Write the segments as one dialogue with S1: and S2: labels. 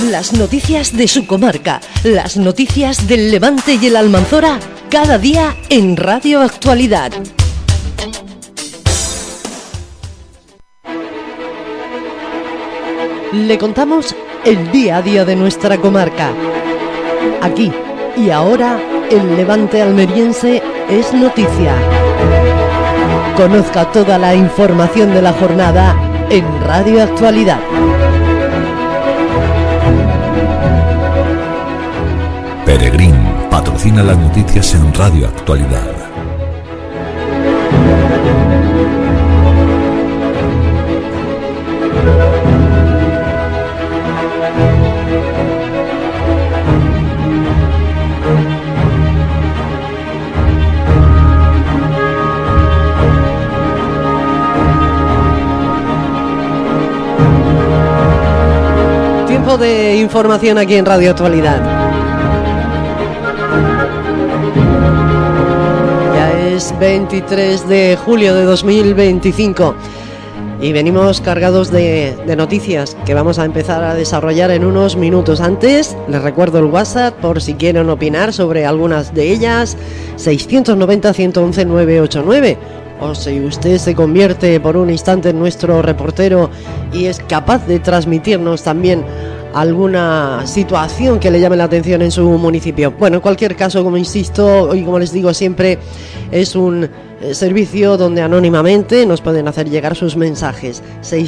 S1: Las noticias de su comarca, las noticias del Levante y el Almanzora, cada día en Radio Actualidad. Le contamos el día a día de nuestra comarca. Aquí y ahora, el Levante almeriense es noticia. Conozca toda la información de la jornada en Radio Actualidad.
S2: Peregrín patrocina las noticias en Radio Actualidad.
S1: Tiempo de información aquí en Radio Actualidad. Es 23 de julio de 2025 y venimos cargados de noticias que vamos a empezar a desarrollar en unos minutos. Antes, les recuerdo el WhatsApp por si quieren opinar sobre algunas de ellas, 690-111-989. O si usted se convierte por un instante en nuestro reportero y es capaz de transmitirnos también alguna situación que le llame la atención en su municipio. Bueno, en cualquier caso, como insisto y como les digo siempre, es un servicio donde anónimamente nos pueden hacer llegar sus mensajes.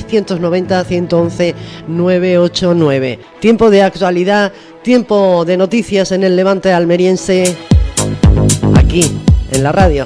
S1: 690-111-989. Tiempo de actualidad, tiempo de noticias en el Levante almeriense, aquí en la radio.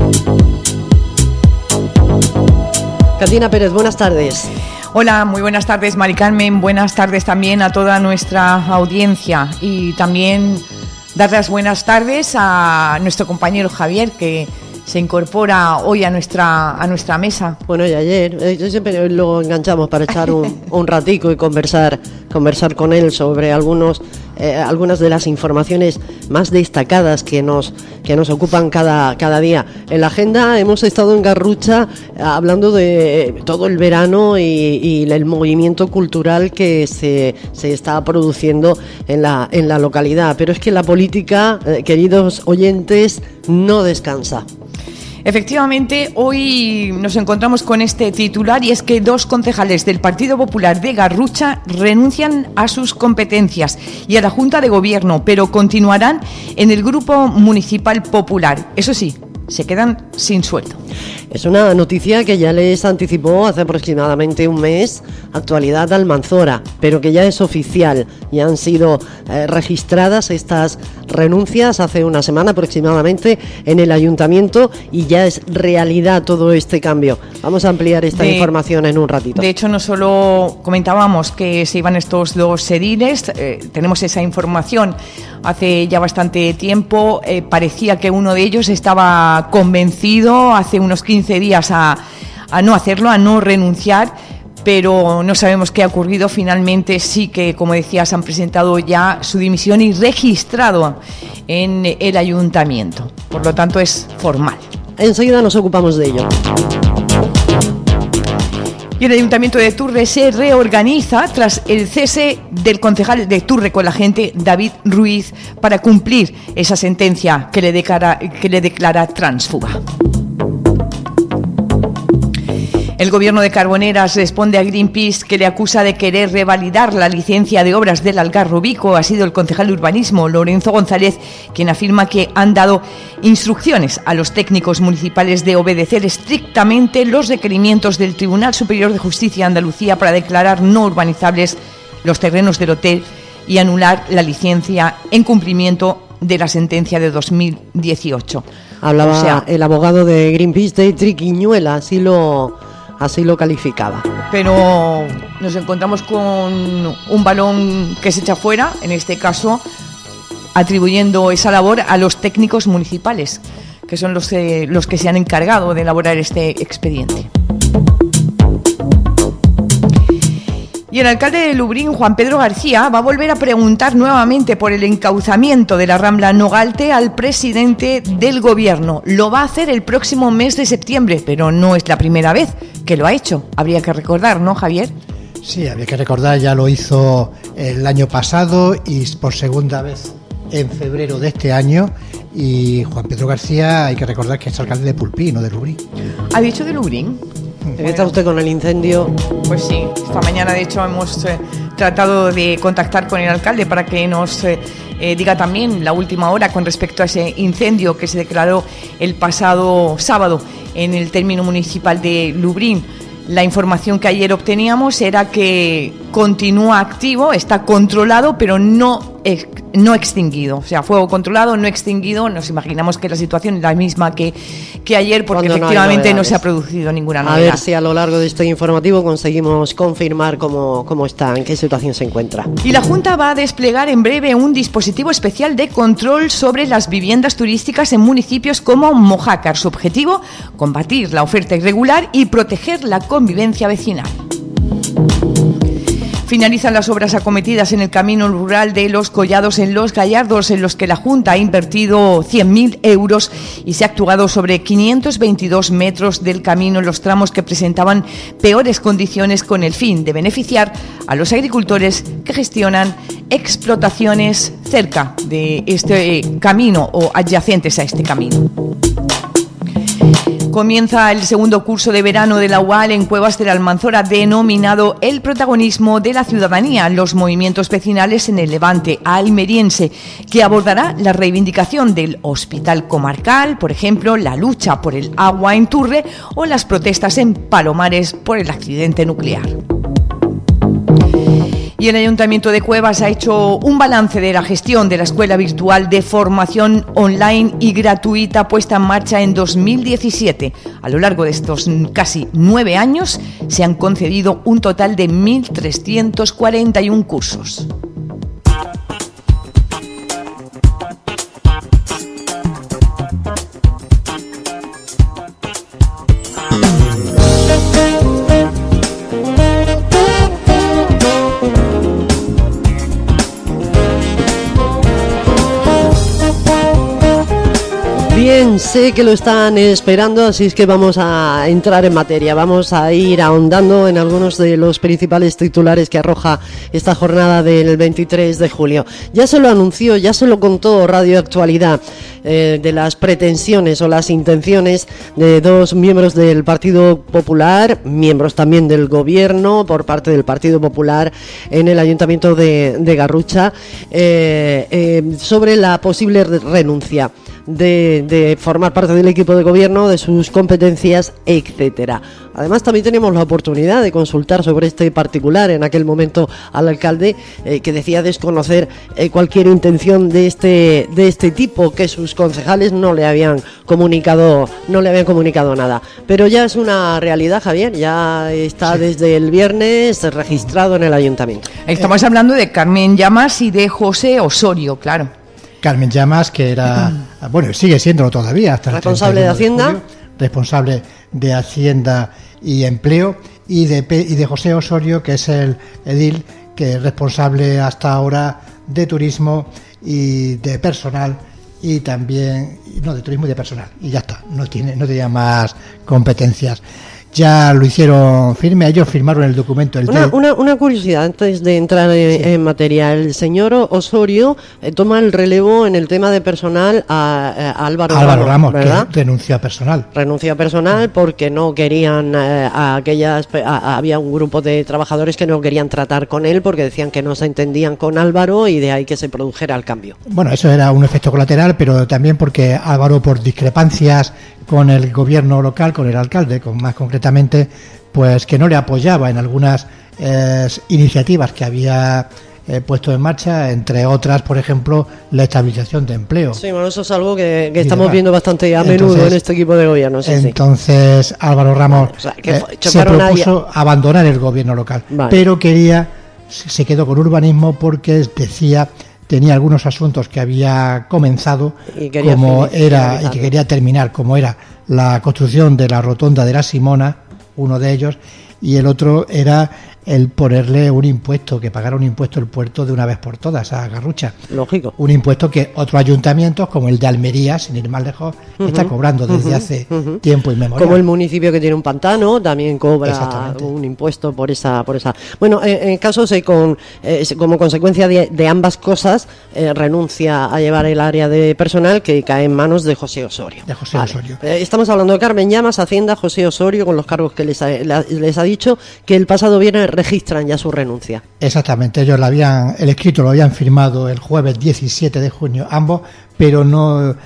S1: Catina Pérez, buenas tardes.
S3: Hola, muy buenas tardes, Mari Carmen. Buenas tardes también a toda nuestra audiencia y también dar las buenas tardes a nuestro compañero Javier, que se incorpora hoy a nuestra mesa.
S1: Bueno, y ayer, yo siempre lo enganchamos para echar un ratico y conversar con él sobre algunas de las informaciones más destacadas que nos ocupan cada día. En la agenda hemos estado en Garrucha hablando de todo el verano y el movimiento cultural que se está produciendo en la localidad. Pero es que la política, queridos oyentes, no descansa.
S3: Efectivamente, hoy nos encontramos con este titular y es que 2 concejales del Partido Popular de Garrucha renuncian a sus competencias y a la Junta de Gobierno, pero continuarán en el Grupo Municipal Popular. Eso sí, se quedan sin sueldo.
S1: Es una noticia que ya les anticipó hace aproximadamente un mes Actualidad Almanzora, pero que ya es oficial. Ya han sido registradas estas renuncias hace una semana aproximadamente en el ayuntamiento y ya es realidad todo este cambio. Vamos a ampliar esta información en un ratito.
S3: De hecho, no solo comentábamos que se iban estos 2 ediles, tenemos esa información hace ya bastante tiempo. Parecía que uno de ellos estaba convencido hace unos 15 días a no hacerlo, a no renunciar, pero no sabemos qué ha ocurrido. Finalmente sí que, como decías, han presentado ya su dimisión y registrado en el ayuntamiento. Por lo tanto, es formal.
S1: Enseguida nos ocupamos de ello.
S3: Y el Ayuntamiento de Turre se reorganiza tras el cese del concejal de Turre con la gente, David Ruiz, para cumplir esa sentencia que le declara tránsfuga. El gobierno de Carboneras responde a Greenpeace, que le acusa de querer revalidar la licencia de obras del Algarrobico. Ha sido el concejal de urbanismo, Lorenzo González, quien afirma que han dado instrucciones a los técnicos municipales de obedecer estrictamente los requerimientos del Tribunal Superior de Justicia de Andalucía para declarar no urbanizables los terrenos del hotel y anular la licencia en cumplimiento de la sentencia de 2018.
S1: Hablaba el abogado de Greenpeace de Triquiñuela, así lo calificaba.
S3: Pero nos encontramos con un balón que se echa fuera, en este caso atribuyendo esa labor a los técnicos municipales, que son los que se han encargado de elaborar este expediente. Y el alcalde de Lubrín, Juan Pedro García, va a volver a preguntar nuevamente por el encauzamiento de la Rambla Nogalte al presidente del gobierno. Lo va a hacer el próximo mes de septiembre, pero no es la primera vez que lo ha hecho. Habría que recordar, ¿no, Javier?
S4: Sí, había que recordar, ya lo hizo el año pasado y por segunda vez en febrero de este año. Y Juan Pedro García, hay que recordar que es alcalde de Pulpí, no de Lubrín.
S3: ¿Ha dicho de Lubrín?
S1: ¿Está usted con el incendio?
S3: Pues sí, esta mañana de hecho hemos tratado de contactar con el alcalde para que nos diga también la última hora con respecto a ese incendio que se declaró el pasado sábado en el término municipal de Lubrín. La información que ayer obteníamos era que continúa activo, está controlado, pero no extinguido. O sea, fuego controlado, no extinguido. Nos imaginamos que la situación es la misma que ayer, porque efectivamente no se ha producido ninguna novedad.
S1: A ver si a lo largo de este informativo conseguimos confirmar cómo está, en qué situación se encuentra.
S3: Y la Junta va a desplegar en breve un dispositivo especial de control sobre las viviendas turísticas en municipios como Mojácar. Su objetivo, combatir la oferta irregular y proteger la convivencia vecinal. Finalizan las obras acometidas en el camino rural de Los Collados en Los Gallardos, en los que la Junta ha invertido 100.000 euros y se ha actuado sobre 522 metros del camino en los tramos que presentaban peores condiciones, con el fin de beneficiar a los agricultores que gestionan explotaciones cerca de este camino o adyacentes a este camino. Comienza el segundo curso de verano de la UAL en Cuevas de la Almanzora, denominado El protagonismo de la ciudadanía, los movimientos vecinales en el Levante almeriense, que abordará la reivindicación del hospital comarcal, por ejemplo, la lucha por el agua en Turre o las protestas en Palomares por el accidente nuclear. Y el Ayuntamiento de Cuevas ha hecho un balance de la gestión de la Escuela Virtual de Formación Online y Gratuita puesta en marcha en 2017. A lo largo de estos casi 9 años se han concedido un total de 1.341 cursos.
S1: Bien, sé que lo están esperando, así es que vamos a entrar en materia, vamos a ir ahondando en algunos de los principales titulares que arroja esta jornada del 23 de julio. Ya se lo anunció, ya se lo contó Radio Actualidad, de las pretensiones o las intenciones de dos miembros del Partido Popular, miembros también del Gobierno por parte del Partido Popular en el Ayuntamiento de Garrucha, sobre la posible renuncia de formar parte del equipo de gobierno, de sus competencias, etcétera. Además, también tenemos la oportunidad de consultar sobre este particular en aquel momento al alcalde, que decía desconocer cualquier intención de este tipo, que sus concejales no le habían comunicado nada. Pero ya es una realidad, Javier, ya está desde el viernes registrado en el ayuntamiento.
S3: Estamos hablando de Carmen Llamas y de José Osorio, claro.
S4: Carmen Llamas, que era, bueno, sigue siéndolo todavía, hasta el
S1: responsable de Hacienda,
S4: julio, responsable de Hacienda y Empleo, y de José Osorio, que es el edil, que es responsable hasta ahora de turismo y de personal, y también, no, de turismo y de personal, y ya está, no tenía más competencias. Ya lo hicieron firme, ellos firmaron el documento.
S1: Una curiosidad antes de entrar en materia. El señor Osorio toma el relevo en el tema de personal a Álvaro Ramos, ¿verdad?
S4: Que renunció a personal.
S1: Renunció a personal porque no querían había un grupo de trabajadores que no querían tratar con él porque decían que no se entendían con Álvaro, y de ahí que se produjera el cambio.
S4: Bueno, eso era un efecto colateral, pero también porque Álvaro, por discrepancias con el gobierno local, con el alcalde, más concretamente, pues que no le apoyaba en algunas iniciativas que había puesto en marcha, entre otras, por ejemplo, la estabilización de empleo.
S1: Sí, bueno, eso es algo que estamos viendo bastante a menudo en este equipo de gobierno.
S4: Entonces, Álvaro Ramos se propuso abandonar el gobierno local, pero se quedó con urbanismo porque decía, tenía algunos asuntos que había comenzado y que quería terminar, como era la construcción de la rotonda de la Simona, uno de ellos, y el otro era el ponerle un impuesto, que pagara un impuesto el puerto de una vez por todas a Garrucha.
S1: Lógico.
S4: Un impuesto que otros ayuntamientos, como el de Almería, sin ir más lejos, está cobrando desde hace tiempo inmemorial.
S1: Como el municipio que tiene un pantano, también cobra un impuesto por esa. Bueno, en caso como consecuencia de ambas cosas, renuncia a llevar el área de personal que cae en manos de José Osorio.
S4: Osorio.
S1: Estamos hablando de Carmen Llamas, Hacienda, José Osorio, con los cargos que les ha dicho que el pasado viernes registran ya su renuncia.
S4: Exactamente, ellos el escrito lo habían firmado el jueves 17 de junio, ambos, pero no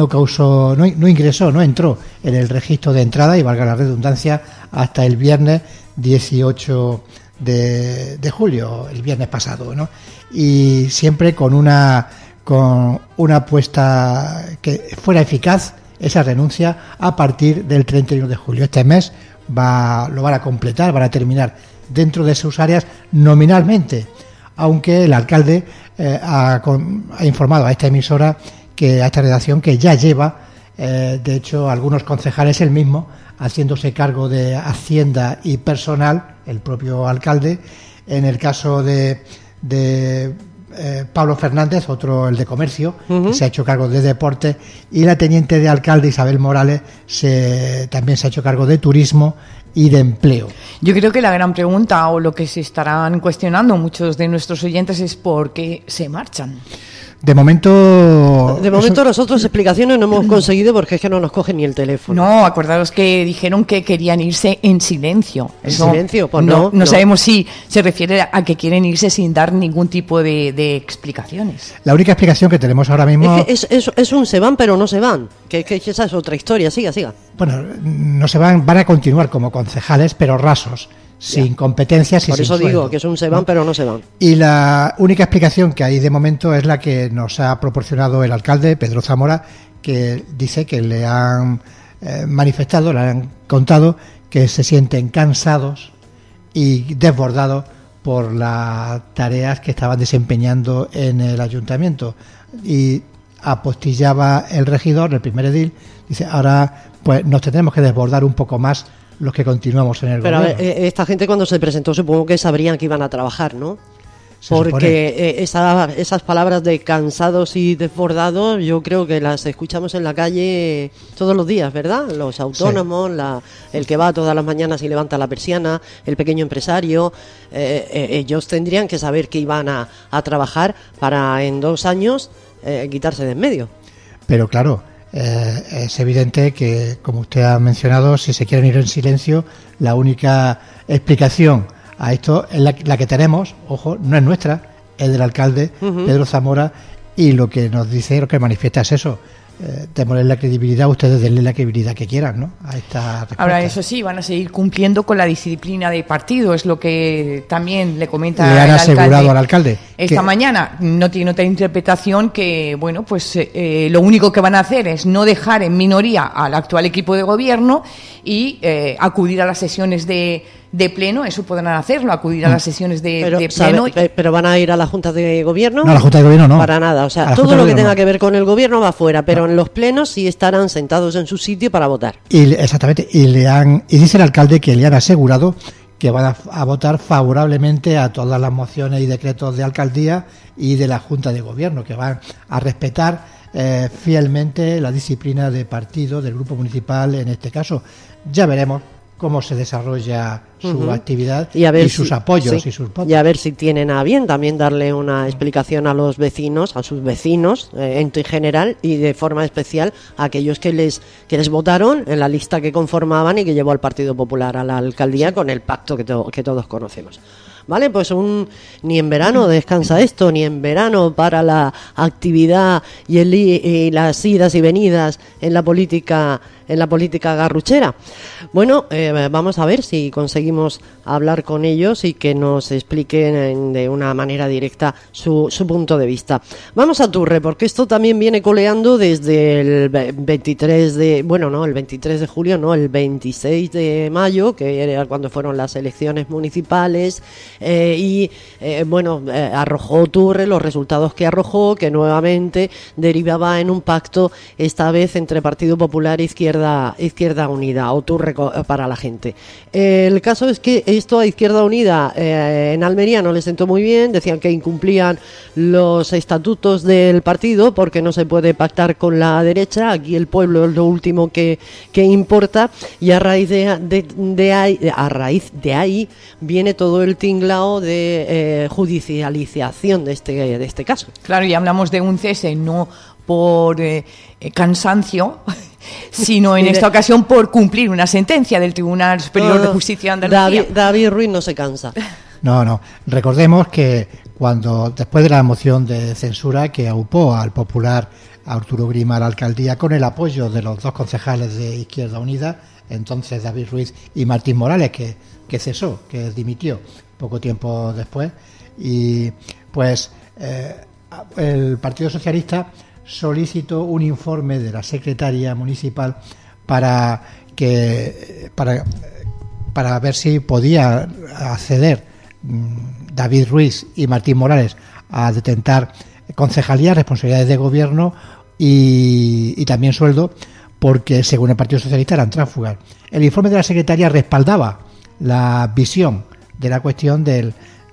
S4: entró en el registro de entrada, y valga la redundancia, hasta el viernes 18 de julio, el viernes pasado, ¿no? Y siempre con una apuesta que fuera eficaz esa renuncia a partir del 31 de julio. Este mes lo van a completar, van a terminar dentro de sus áreas nominalmente, aunque el alcalde ha informado a esta emisora, a esta redacción, que ya lleva, de hecho, algunos concejales él mismo haciéndose cargo de Hacienda y personal, el propio alcalde. En el caso de Pablo Fernández, otro, el de Comercio, que se ha hecho cargo de Deporte, y la teniente de alcalde Isabel Morales también se ha hecho cargo de Turismo y de Empleo.
S3: Yo creo que la gran pregunta, o lo que se estarán cuestionando muchos de nuestros oyentes, es por qué se marchan.
S4: De momento
S1: nosotros explicaciones no hemos conseguido, porque es que no nos cogen ni el teléfono.
S3: No, acordaros que dijeron que querían irse en silencio.
S1: ¿En silencio? Pues
S3: no sabemos si se refiere a que quieren irse sin dar ningún tipo de explicaciones.
S4: La única explicación que tenemos ahora mismo...
S1: Es un se van, pero no se van. Que esa es otra historia. Siga.
S4: Bueno, no se van a continuar como concejales, pero rasos, sin competencias y sin
S1: Por eso
S4: sueldo,
S1: digo que es un se van, pero no se van.
S4: Y la única explicación que hay de momento es la que nos ha proporcionado el alcalde, Pedro Zamora, que dice que le han manifestado, le han contado que se sienten cansados y desbordados por las tareas que estaban desempeñando en el ayuntamiento. Y apostillaba el regidor, el primer edil, dice: ahora pues nos tendremos que desbordar un poco más los que continuamos en el gobierno.
S1: Pero esta gente, cuando se presentó, supongo que sabrían que iban a trabajar, ¿no? Porque esas palabras de cansados y desbordados, yo creo que las escuchamos en la calle todos los días, ¿verdad? Los autónomos, el que va todas las mañanas y levanta la persiana, el pequeño empresario, ellos tendrían que saber que iban a trabajar para en 2 años quitarse de en medio.
S4: Pero claro, es evidente que, como usted ha mencionado, si se quieren ir en silencio, la única explicación a esto es la que tenemos, ojo, no es nuestra, es del alcalde Pedro Zamora, y lo que nos dice, lo que manifiesta es eso: démosle la credibilidad, ustedes denle la credibilidad que quieran, ¿no?, a esta respuesta.
S3: Ahora, eso sí, van a seguir cumpliendo con la disciplina de partido, es lo que también le comenta
S4: le han asegurado al alcalde
S3: esta mañana. No tiene otra interpretación que, bueno, pues lo único que van a hacer es no dejar en minoría al actual equipo de gobierno y acudir a las sesiones de pleno. Eso podrán hacerlo, acudir a las sesiones de pleno.
S1: Pero van a ir a la Junta de Gobierno.
S4: No, a la Junta de Gobierno no.
S1: Para nada, o sea, todo lo que tenga que ver con el Gobierno va fuera, pero en los plenos sí estarán sentados en su sitio para votar.
S4: Exactamente, y dice el alcalde que le han asegurado que van a votar favorablemente a todas las mociones y decretos de alcaldía y de la Junta de Gobierno, que van a respetar fielmente la disciplina de partido del grupo municipal en este caso. Ya veremos cómo se desarrolla su actividad y sus apoyos y sus votos.
S1: Y a ver si tienen a bien también darle una explicación a los vecinos, a sus vecinos en general, y de forma especial a aquellos que les votaron en la lista que conformaban y que llevó al Partido Popular a la alcaldía con el pacto que todos conocemos. Vale, pues ni en verano descansa esto, ni en verano para la actividad y las idas y venidas en la política garruchera. Bueno, vamos a ver si conseguimos hablar con ellos y que nos expliquen de una manera directa su punto de vista. Vamos a Turre, porque esto también viene coleando desde el 23 de julio, no, el 26 de mayo, que era cuando fueron las elecciones municipales. Arrojó Turre los resultados que arrojó, que nuevamente derivaba en un pacto, esta vez entre Partido Popular e Izquierda Izquierda Unida o Turre para la gente. El caso es que esto a Izquierda Unida en Almería no les sentó muy bien, decían que incumplían los estatutos del partido porque no se puede pactar con la derecha, aquí el pueblo es lo último que importa, y a raíz de ahí viene todo el tinglao de judicialización de este caso.
S3: Claro, y hablamos de un cese no por cansancio, sino en esta ocasión por cumplir una sentencia del Tribunal Superior de Justicia de Andalucía.
S1: David Ruiz no se cansa.
S4: No. Recordemos que después de la moción de censura que aupó al popular Arturo Grima a la alcaldía con el apoyo de los dos concejales de Izquierda Unida, entonces David Ruiz y Martín Morales, que cesó, que dimitió poco tiempo después, y pues el Partido Socialista solicitó un informe de la secretaria municipal para ver si podía acceder David Ruiz y Martín Morales a detentar concejalías, responsabilidades de gobierno y también sueldo, porque según el Partido Socialista eran tránsfugas. El informe de la secretaria respaldaba la visión de la cuestión del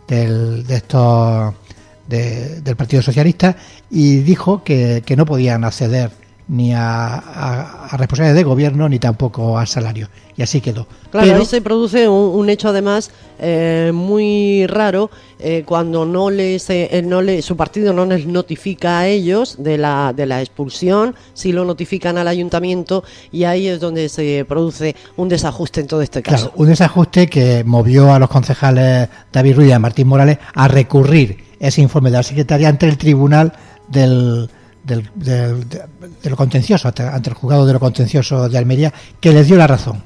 S4: Partido Socialista y dijo que no podían acceder ni a responsabilidades de gobierno ni tampoco al salario, y así quedó.
S1: Claro, ahí se produce un hecho además muy raro cuando su partido no les notifica a ellos de la expulsión, sí lo notifican al ayuntamiento, y ahí es donde se produce un desajuste en todo este caso.
S4: Claro, un desajuste que movió a los concejales David Ruiz y a Martín Morales a recurrir ese informe de la secretaria ante el tribunal de lo contencioso, ante el juzgado de lo contencioso de Almería, que les dio la razón.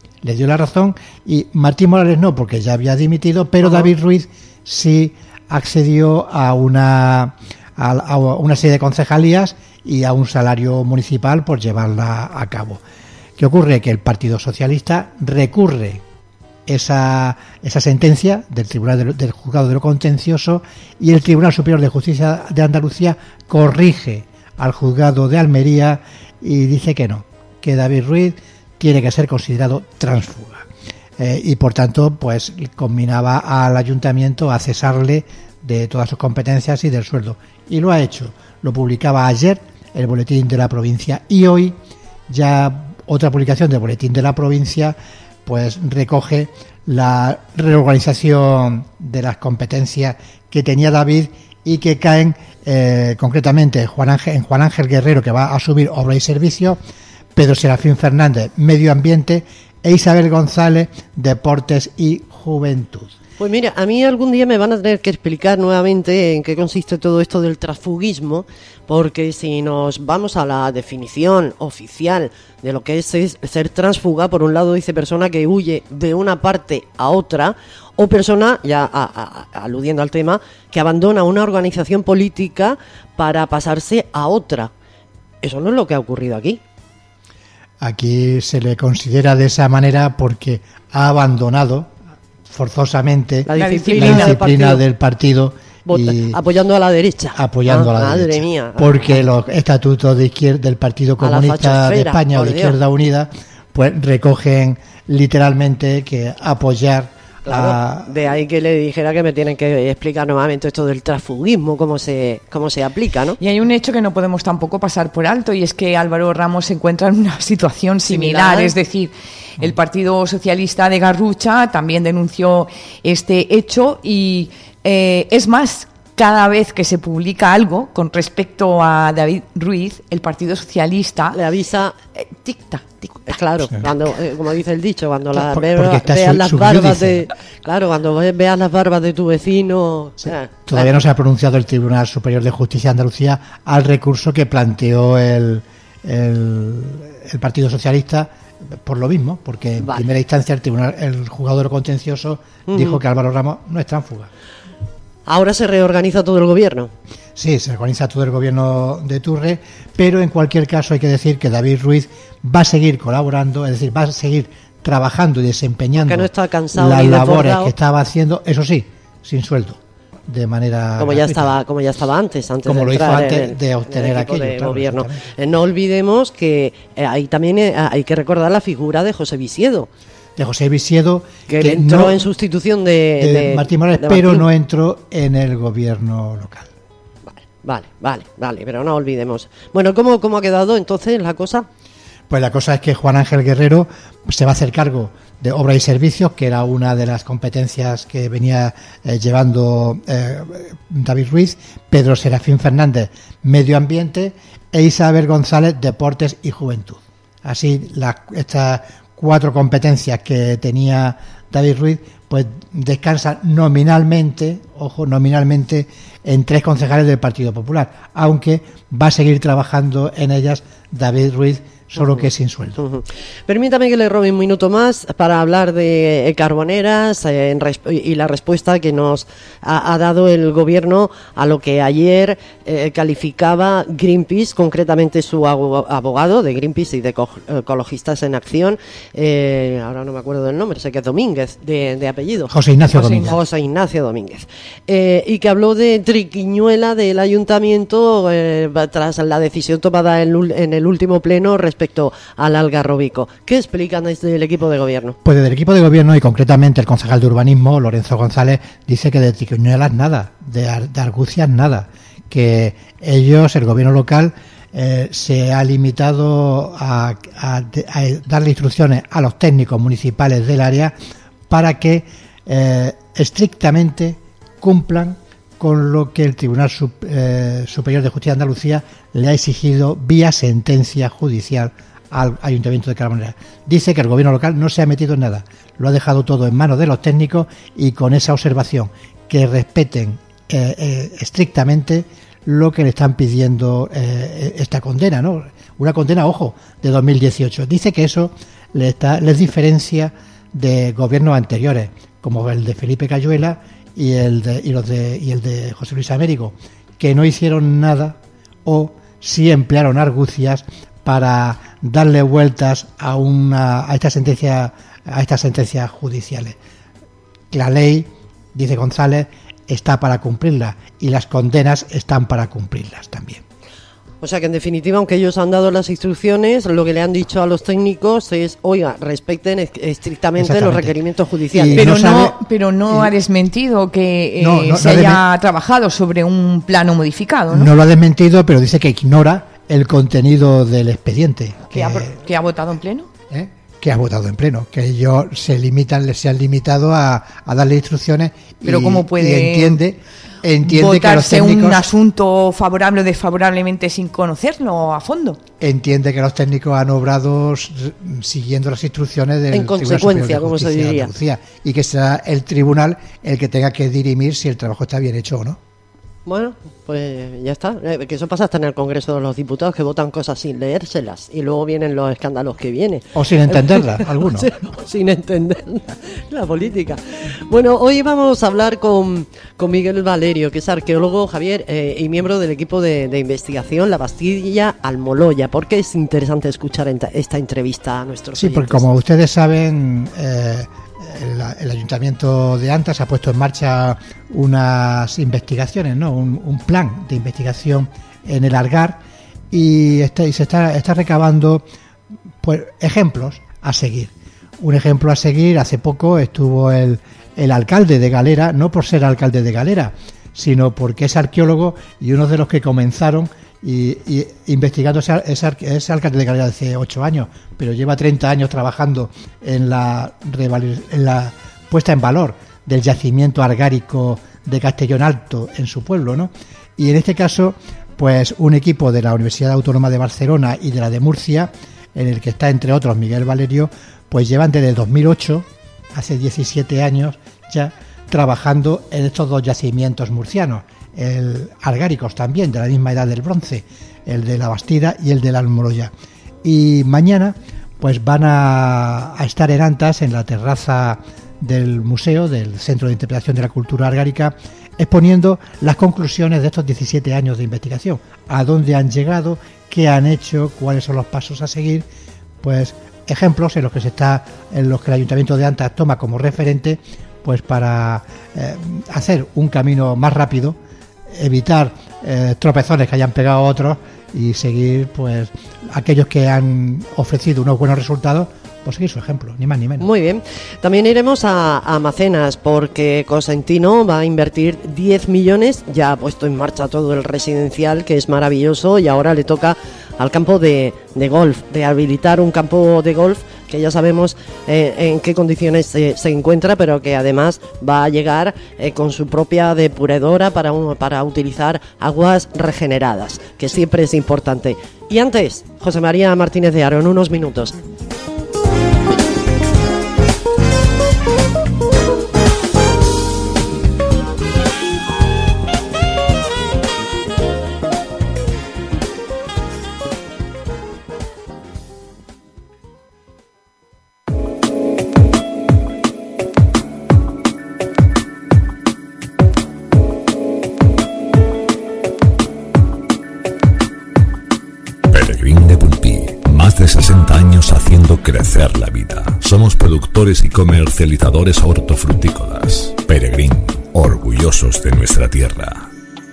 S4: Y Martín Morales no, porque ya había dimitido, pero David Ruiz sí accedió a una serie de concejalías y a un salario municipal por llevarla a cabo. ¿Qué ocurre? Que el Partido Socialista recurre esa sentencia del tribunal del juzgado de lo contencioso, y el Tribunal Superior de Justicia de Andalucía corrige al juzgado de Almería y dice que no, que David Ruiz tiene que ser considerado tránsfuga, y por tanto pues combinaba al ayuntamiento a cesarle de todas sus competencias y del sueldo, y lo ha hecho. Lo publicaba ayer el Boletín de la Provincia, y hoy ya otra publicación del Boletín de la Provincia pues recoge la reorganización de las competencias que tenía David y que caen concretamente en Juan Ángel Guerrero, que va a asumir obra y servicio, Pedro Serafín Fernández, Medio Ambiente, e Isabel González, Deportes y Juventud.
S1: Pues mira, a mí algún día me van a tener que explicar nuevamente en qué consiste todo esto del transfugismo, porque si nos vamos a la definición oficial de lo que es ser tránsfuga, por un lado dice persona que huye de una parte a otra, o persona, ya aludiendo al tema, que abandona una organización política para pasarse a otra. Eso no es lo que ha ocurrido aquí.
S4: Aquí se le considera de esa manera porque ha abandonado forzosamente la disciplina del partido y
S1: apoyando a la derecha.
S4: Madre derecha.
S1: Mía.
S4: Porque los estatutos del Partido Comunista de España o de Izquierda Unida pues recogen literalmente que apoyar
S1: de ahí que le dijera que me tienen que explicar nuevamente esto del transfugismo, cómo se aplica, ¿no?
S3: Y hay un hecho que no podemos tampoco pasar por alto, y es que Álvaro Ramos se encuentra en una situación similar. Es decir, el Partido Socialista de Garrucha también denunció este hecho y es más, cada vez que se publica algo con respecto a David Ruiz, el Partido Socialista
S1: le avisa
S3: tic-tac.
S1: Claro, sí. Cuando, como dice el dicho, cuando
S4: veas las barbas
S1: veas las barbas de tu vecino.
S4: Sí. Todavía no se ha pronunciado el Tribunal Superior de Justicia de Andalucía al recurso que planteó el Partido Socialista por lo mismo, porque en primera instancia el juzgado de lo contencioso dijo que Álvaro Ramos no es tránsfuga.
S1: Ahora se reorganiza todo el gobierno.
S4: Sí, se organiza todo el gobierno de Turre, pero en cualquier caso hay que decir que David Ruiz va a seguir colaborando, es decir, va a seguir trabajando y desempeñando
S1: no está cansado
S4: las labores que estaba haciendo, eso sí, sin sueldo. de manera
S1: como ya estaba antes
S4: como
S1: de
S4: lo hizo
S1: entrar
S4: antes de obtener aquello,
S1: de
S4: claro,
S1: gobierno. No olvidemos que ahí también hay que recordar la figura de José Visiedo.
S4: De José Visiedo,
S1: que entró en sustitución de
S4: Martín Morales, pero no entró en el gobierno local.
S1: Vale, pero no olvidemos. Bueno, ¿cómo ha quedado entonces la cosa?
S4: Pues la cosa es que Juan Ángel Guerrero se va a hacer cargo de obras y servicios, que era una de las competencias que venía llevando David Ruiz, Pedro Serafín Fernández, Medio Ambiente, e Isabel González, Deportes y Juventud. Así, estas 4 competencias que tenía David Ruiz, pues descansan nominalmente en 3 concejales del Partido Popular, aunque va a seguir trabajando en ellas David Ruiz, solo que sin sueldo.
S1: Permítame que le robe un minuto más para hablar de Carboneras y la respuesta que nos ha dado el gobierno a lo que ayer calificaba Greenpeace, concretamente su abogado de Greenpeace y de Ecologistas en Acción, ahora no me acuerdo del nombre, sé que es Domínguez, de apellido.
S4: José Ignacio
S1: Domínguez. Y que habló de triquiñuela del ayuntamiento tras la decisión tomada en el último pleno respecto al Algarrobico. ¿Qué explican desde el equipo de gobierno?
S4: Pues desde el equipo de gobierno y concretamente el concejal de urbanismo, Lorenzo González, dice que de triquiñuelas nada, de argucias nada, que ellos, el gobierno local, se ha limitado a darle instrucciones a los técnicos municipales del área para que estrictamente cumplan con lo que el Tribunal Superior de Justicia de Andalucía le ha exigido vía sentencia judicial al Ayuntamiento de Carboneras. Dice que el gobierno local no se ha metido en nada, lo ha dejado todo en manos de los técnicos, y con esa observación, que respeten estrictamente lo que le están pidiendo esta condena, ¿no? Una condena, ojo, de 2018. Dice que eso les diferencia de gobiernos anteriores, como el de Felipe Cayuela y el de José Luis Américo, que no hicieron nada o sí emplearon argucias para darle vueltas a estas sentencias judiciales. La ley, dice González, está para cumplirla, y las condenas están para cumplirlas también.
S1: O sea que en definitiva, aunque ellos han dado las instrucciones, lo que le han dicho a los técnicos es, oiga, respeten estrictamente los requerimientos judiciales.
S3: Pero no ha desmentido que se haya trabajado sobre un plano modificado, ¿no?
S4: No lo ha desmentido, pero dice que ignora el contenido del expediente.
S3: ¿Que ha votado en pleno?
S4: Que ha votado en pleno, que ellos se han limitado a darle instrucciones.
S3: Pero ¿cómo puede
S4: entiende
S3: votarse
S4: que los técnicos,
S3: un asunto favorable o desfavorablemente sin conocerlo a fondo?
S4: Entiende que los técnicos han obrado siguiendo las instrucciones del
S1: en consecuencia,
S4: como
S1: se diría,
S4: Andalucía, y que será el tribunal el que tenga que dirimir si el trabajo está bien hecho o no.
S1: Bueno, pues ya está. Que eso pasa hasta en el Congreso de los Diputados, que votan cosas sin leérselas y luego vienen los escándalos que vienen.
S4: O sin entenderlas, algunos.
S1: Sin entender la política. Bueno, hoy vamos a hablar con Miguel Valerio, que es arqueólogo, Javier, y miembro del equipo de investigación La Bastilla Almoloya. ¿Por qué es interesante escuchar esta entrevista a nuestros oyentes?
S4: Porque como ustedes saben, el Ayuntamiento de Anta se ha puesto en marcha unas investigaciones, ¿no? Un plan de investigación en el Algar, y se está recabando, pues, ejemplos a seguir. Un ejemplo a seguir: hace poco estuvo el alcalde de Galera, no por ser alcalde de Galera, sino porque es arqueólogo, y uno de los que comenzaron y investigando es alcalde de Galera hace 8 años, pero lleva 30 años trabajando en la puesta en valor del yacimiento argárico de Castellón Alto en su pueblo, ¿no? Y en este caso, pues un equipo de la Universidad Autónoma de Barcelona y de la de Murcia, en el que está entre otros Miguel Valerio, pues llevan desde 2008, hace 17 años ya, trabajando en estos 2 yacimientos murcianos, el argáricos también, de la misma edad del bronce, el de La Bastida y el de la Almoloya. Y mañana pues van a estar en Antas, en la terraza del museo, del Centro de Interpretación de la Cultura Argárica, exponiendo las conclusiones de estos 17 años de investigación, a dónde han llegado, qué han hecho, cuáles son los pasos a seguir, pues ejemplos en los que el Ayuntamiento de Antas toma como referente, pues para hacer un camino más rápido, evitar tropezones que hayan pegado otros y seguir, pues, aquellos que han ofrecido unos buenos resultados, pues seguir su ejemplo, ni más ni menos.
S1: Muy bien. También iremos a Macenas, porque Cosentino va a invertir 10 millones, ya ha puesto en marcha todo el residencial, que es maravilloso, y ahora le toca al campo de golf, de habilitar un campo de golf que ya sabemos en qué condiciones se encuentra, pero que además va a llegar con su propia depuradora para utilizar aguas regeneradas, que siempre es importante. Y antes, José María Martínez de Haro, en unos minutos.
S2: De 60 años haciendo crecer la vida. Somos productores y comercializadores hortofrutícolas. Peregrín, orgullosos de nuestra tierra.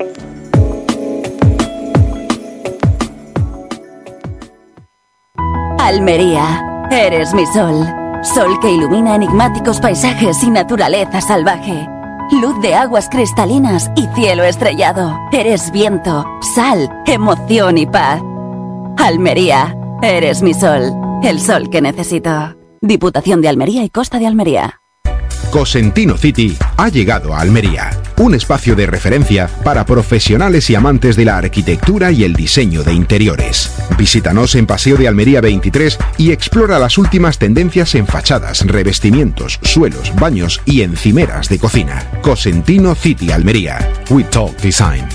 S5: Almería, eres mi sol. Sol que ilumina enigmáticos paisajes y naturaleza salvaje. Luz de aguas cristalinas y cielo estrellado. Eres viento, sal, emoción y paz. Almería, eres mi sol, el sol que necesito. Diputación de Almería y Costa de Almería.
S6: Cosentino City ha llegado a Almería, un espacio de referencia para profesionales y amantes de la arquitectura y el diseño de interiores. Visítanos en Paseo de Almería 23 y explora las últimas tendencias en fachadas, revestimientos, suelos, baños y encimeras de cocina. Cosentino City Almería. We Talk Design.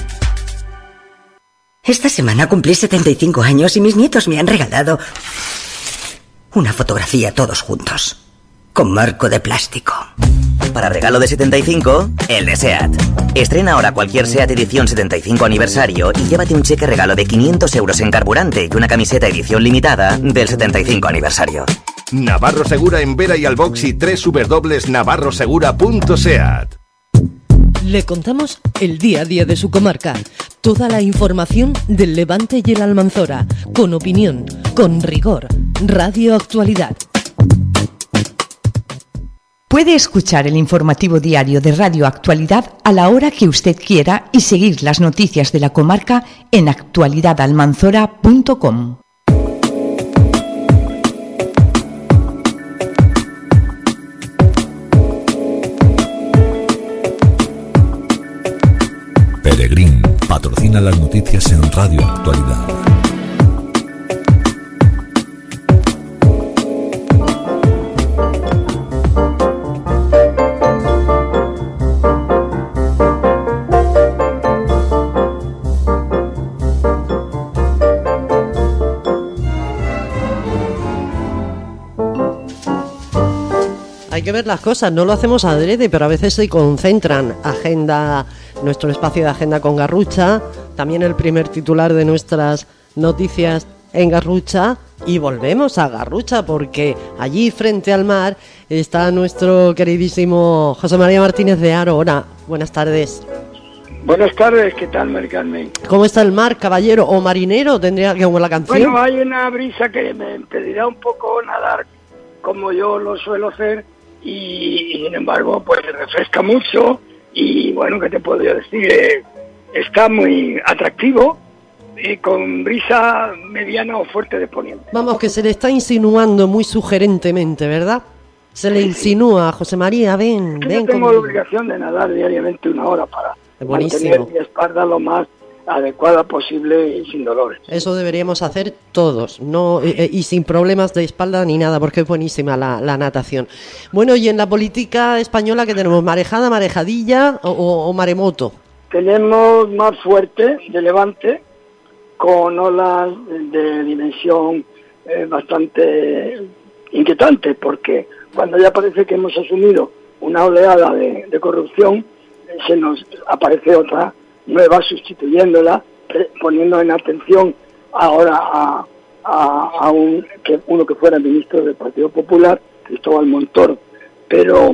S7: Esta semana cumplí 75 años y mis nietos me han regalado una fotografía todos juntos, con marco de plástico.
S8: Para regalo de 75, el de SEAT. Estrena ahora cualquier SEAT edición 75 aniversario y llévate un cheque regalo de 500 euros en carburante y una camiseta edición limitada del 75 aniversario.
S9: Navarro Segura en Vera y Albox y www.navarrosegura.seat.
S10: Le contamos el día a día de su comarca. Toda la información del Levante y el Almanzora. Con opinión, con rigor. Radio Actualidad.
S3: Puede escuchar el informativo diario de Radio Actualidad a la hora que usted quiera y seguir las noticias de la comarca en actualidadalmanzora.com.
S2: Peregrín patrocina las noticias en Radio Actualidad.
S1: Hay que ver las cosas, no lo hacemos adrede, pero a veces se concentran. Agenda, nuestro espacio de agenda con Garrucha, también el primer titular de nuestras noticias en Garrucha, y volvemos a Garrucha porque allí frente al mar está nuestro queridísimo José María Martínez de Haro. Hola, buenas tardes.
S11: Buenas tardes, ¿qué tal, Mari Carmen?
S1: ¿Cómo está el mar, caballero o marinero? Tendría que como la canción.
S11: Bueno, hay una brisa que me impedirá un poco nadar como yo lo suelo hacer y sin embargo pues refresca mucho y bueno, ¿qué te puedo decir? Está muy atractivo y con brisa mediana o fuerte de poniente.
S1: Vamos, que se le está insinuando muy sugerentemente, ¿verdad? Se le insinúa a José María, ven, ven.
S11: Yo tengo la obligación de nadar diariamente 1 hora para mantener mi espalda lo más adecuada posible y sin dolores.
S1: Eso deberíamos hacer todos, no y sin problemas de espalda ni nada, porque es buenísima la natación. Bueno, y en la política española, ¿qué tenemos? ¿Marejada, marejadilla o maremoto?
S11: Tenemos más fuerte de levante, con olas de dimensión bastante inquietante, porque cuando ya parece que hemos asumido una oleada de corrupción, se nos aparece otra nueva sustituyéndola, poniendo en atención ahora a uno que fuera ministro del Partido Popular, Cristóbal Montoro, pero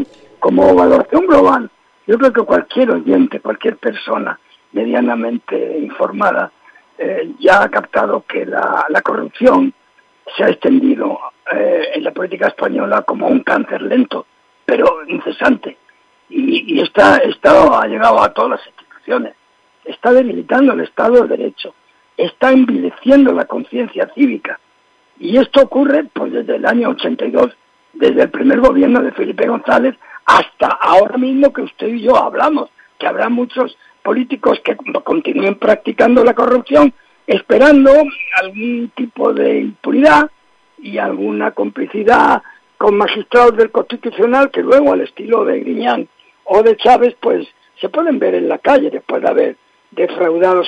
S11: como valoración global, yo creo que cualquier oyente, cualquier persona medianamente informada ya ha captado que la corrupción se ha extendido en la política española como un cáncer lento, pero incesante. Y esto ha llegado a todas las instituciones. Está debilitando el Estado de Derecho, está envileciendo la conciencia cívica. Y esto ocurre pues desde el año 82, desde el primer gobierno de Felipe González, hasta ahora mismo que usted y yo hablamos, que habrá muchos políticos que continúen practicando la corrupción, esperando algún tipo de impunidad y alguna complicidad con magistrados del Constitucional que luego, al estilo de Griñán o de Chávez, pues se pueden ver en la calle después de haber defraudado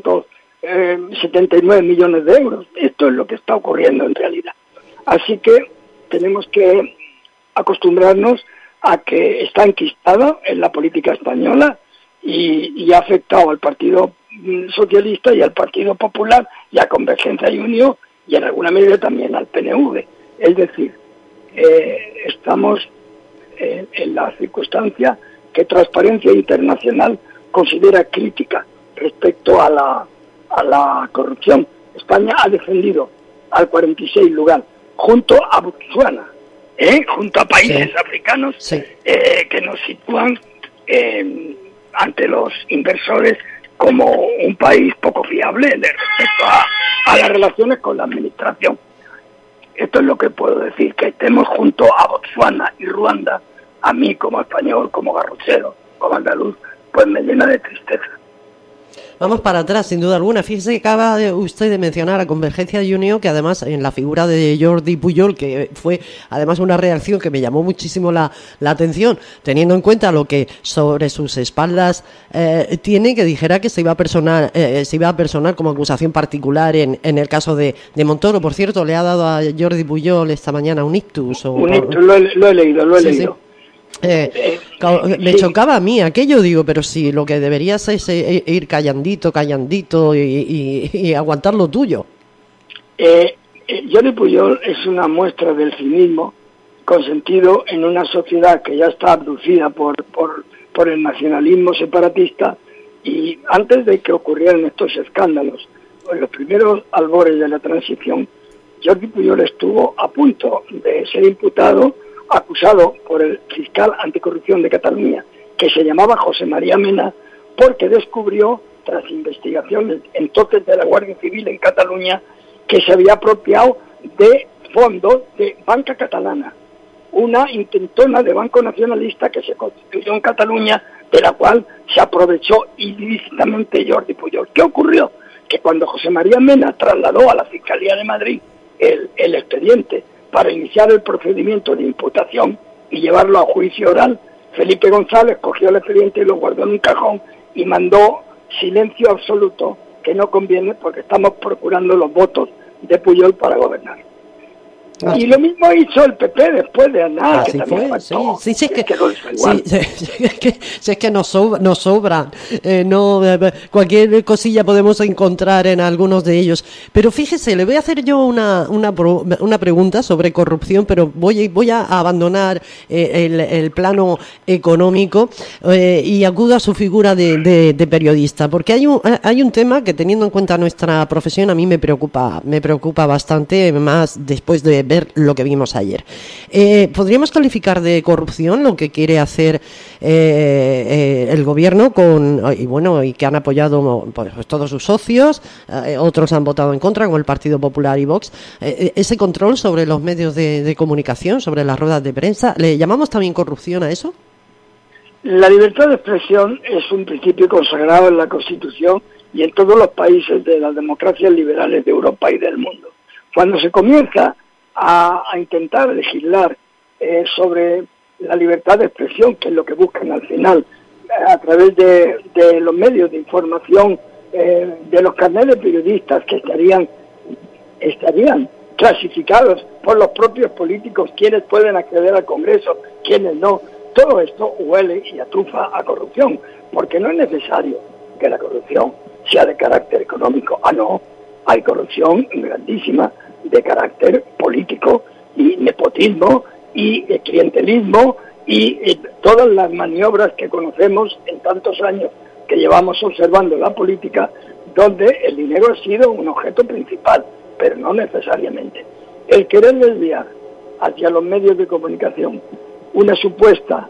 S11: 679 millones de euros. Esto es lo que está ocurriendo en realidad. Así que tenemos que acostumbrarnos a que está enquistada en la política española y ha afectado al Partido Socialista y al Partido Popular y a Convergencia y Unión y en alguna medida también al PNV. Es decir, estamos en la circunstancia que Transparencia Internacional considera crítica respecto a la corrupción. España ha descendido al 46 lugar, junto a Botsuana, junto a países africanos que nos sitúan ante los inversores como un país poco fiable respecto a las relaciones con la administración. Esto es lo que puedo decir, que estemos junto a Botsuana y Ruanda, a mí como español, como garrochero, como andaluz, pues me llena de tristeza.
S1: Vamos para atrás, sin duda alguna. Fíjese que acaba usted de mencionar a Convergencia y Unión, que además en la figura de Jordi Pujol, que fue además una reacción que me llamó muchísimo la atención, teniendo en cuenta lo que sobre sus espaldas tiene, que dijera que se iba a personar como acusación particular en el caso de Montoro. Por cierto, le ha dado a Jordi Pujol esta mañana un ictus.
S11: Un ictus, lo he leído. Sí.
S1: Me chocaba a mí aquello, digo, pero si lo que deberías es ir callandito y aguantar lo tuyo.
S11: Jordi Pujol es una muestra del cinismo consentido en una sociedad que ya está abducida por el nacionalismo separatista, y antes de que ocurrieran estos escándalos, en los primeros albores de la transición, Jordi Pujol estuvo a punto de ser imputado, acusado por el fiscal anticorrupción de Cataluña, que se llamaba José María Mena, porque descubrió, tras investigaciones entonces de la Guardia Civil en Cataluña, que se había apropiado de fondos de Banca Catalana, una intentona de banco nacionalista que se constituyó en Cataluña, de la cual se aprovechó ilícitamente Jordi Pujol. ¿Qué ocurrió? Que cuando José María Mena trasladó a la Fiscalía de Madrid el expediente para iniciar el procedimiento de imputación y llevarlo a juicio oral, Felipe González cogió el expediente y lo guardó en un cajón y mandó silencio absoluto, que no conviene porque estamos procurando los votos de Pujol para gobernar. Y lo mismo hizo el PP después de Aznar, que también faltó.
S1: Sí, es que nos sobran. Cualquier cosilla podemos encontrar en algunos de ellos. Pero fíjese, le voy a hacer yo una pregunta sobre corrupción, pero voy a abandonar el plano económico y acudo a su figura de periodista, porque hay un tema que, teniendo en cuenta nuestra profesión, a mí me preocupa bastante, más después de ver lo que vimos ayer. ¿Podríamos calificar de corrupción lo que quiere hacer el gobierno y que han apoyado pues, todos sus socios? Otros han votado en contra, como el Partido Popular y Vox. Ese control sobre los medios de comunicación, sobre las ruedas de prensa, ¿le llamamos también corrupción a eso?
S11: La libertad de expresión es un principio consagrado en la Constitución y en todos los países de las democracias liberales de Europa y del mundo. Cuando se comienza a intentar legislar sobre la libertad de expresión, que es lo que buscan al final, a través de los medios de información, de los carnets de periodistas que estarían clasificados por los propios políticos, quienes pueden acceder al Congreso, quienes no. Todo esto huele y atufa a corrupción, porque no es necesario que la corrupción sea de carácter económico. No, hay corrupción grandísima de carácter político y nepotismo y clientelismo y todas las maniobras que conocemos en tantos años que llevamos observando la política, donde el dinero ha sido un objeto principal, pero no necesariamente. El querer desviar hacia los medios de comunicación una supuesta,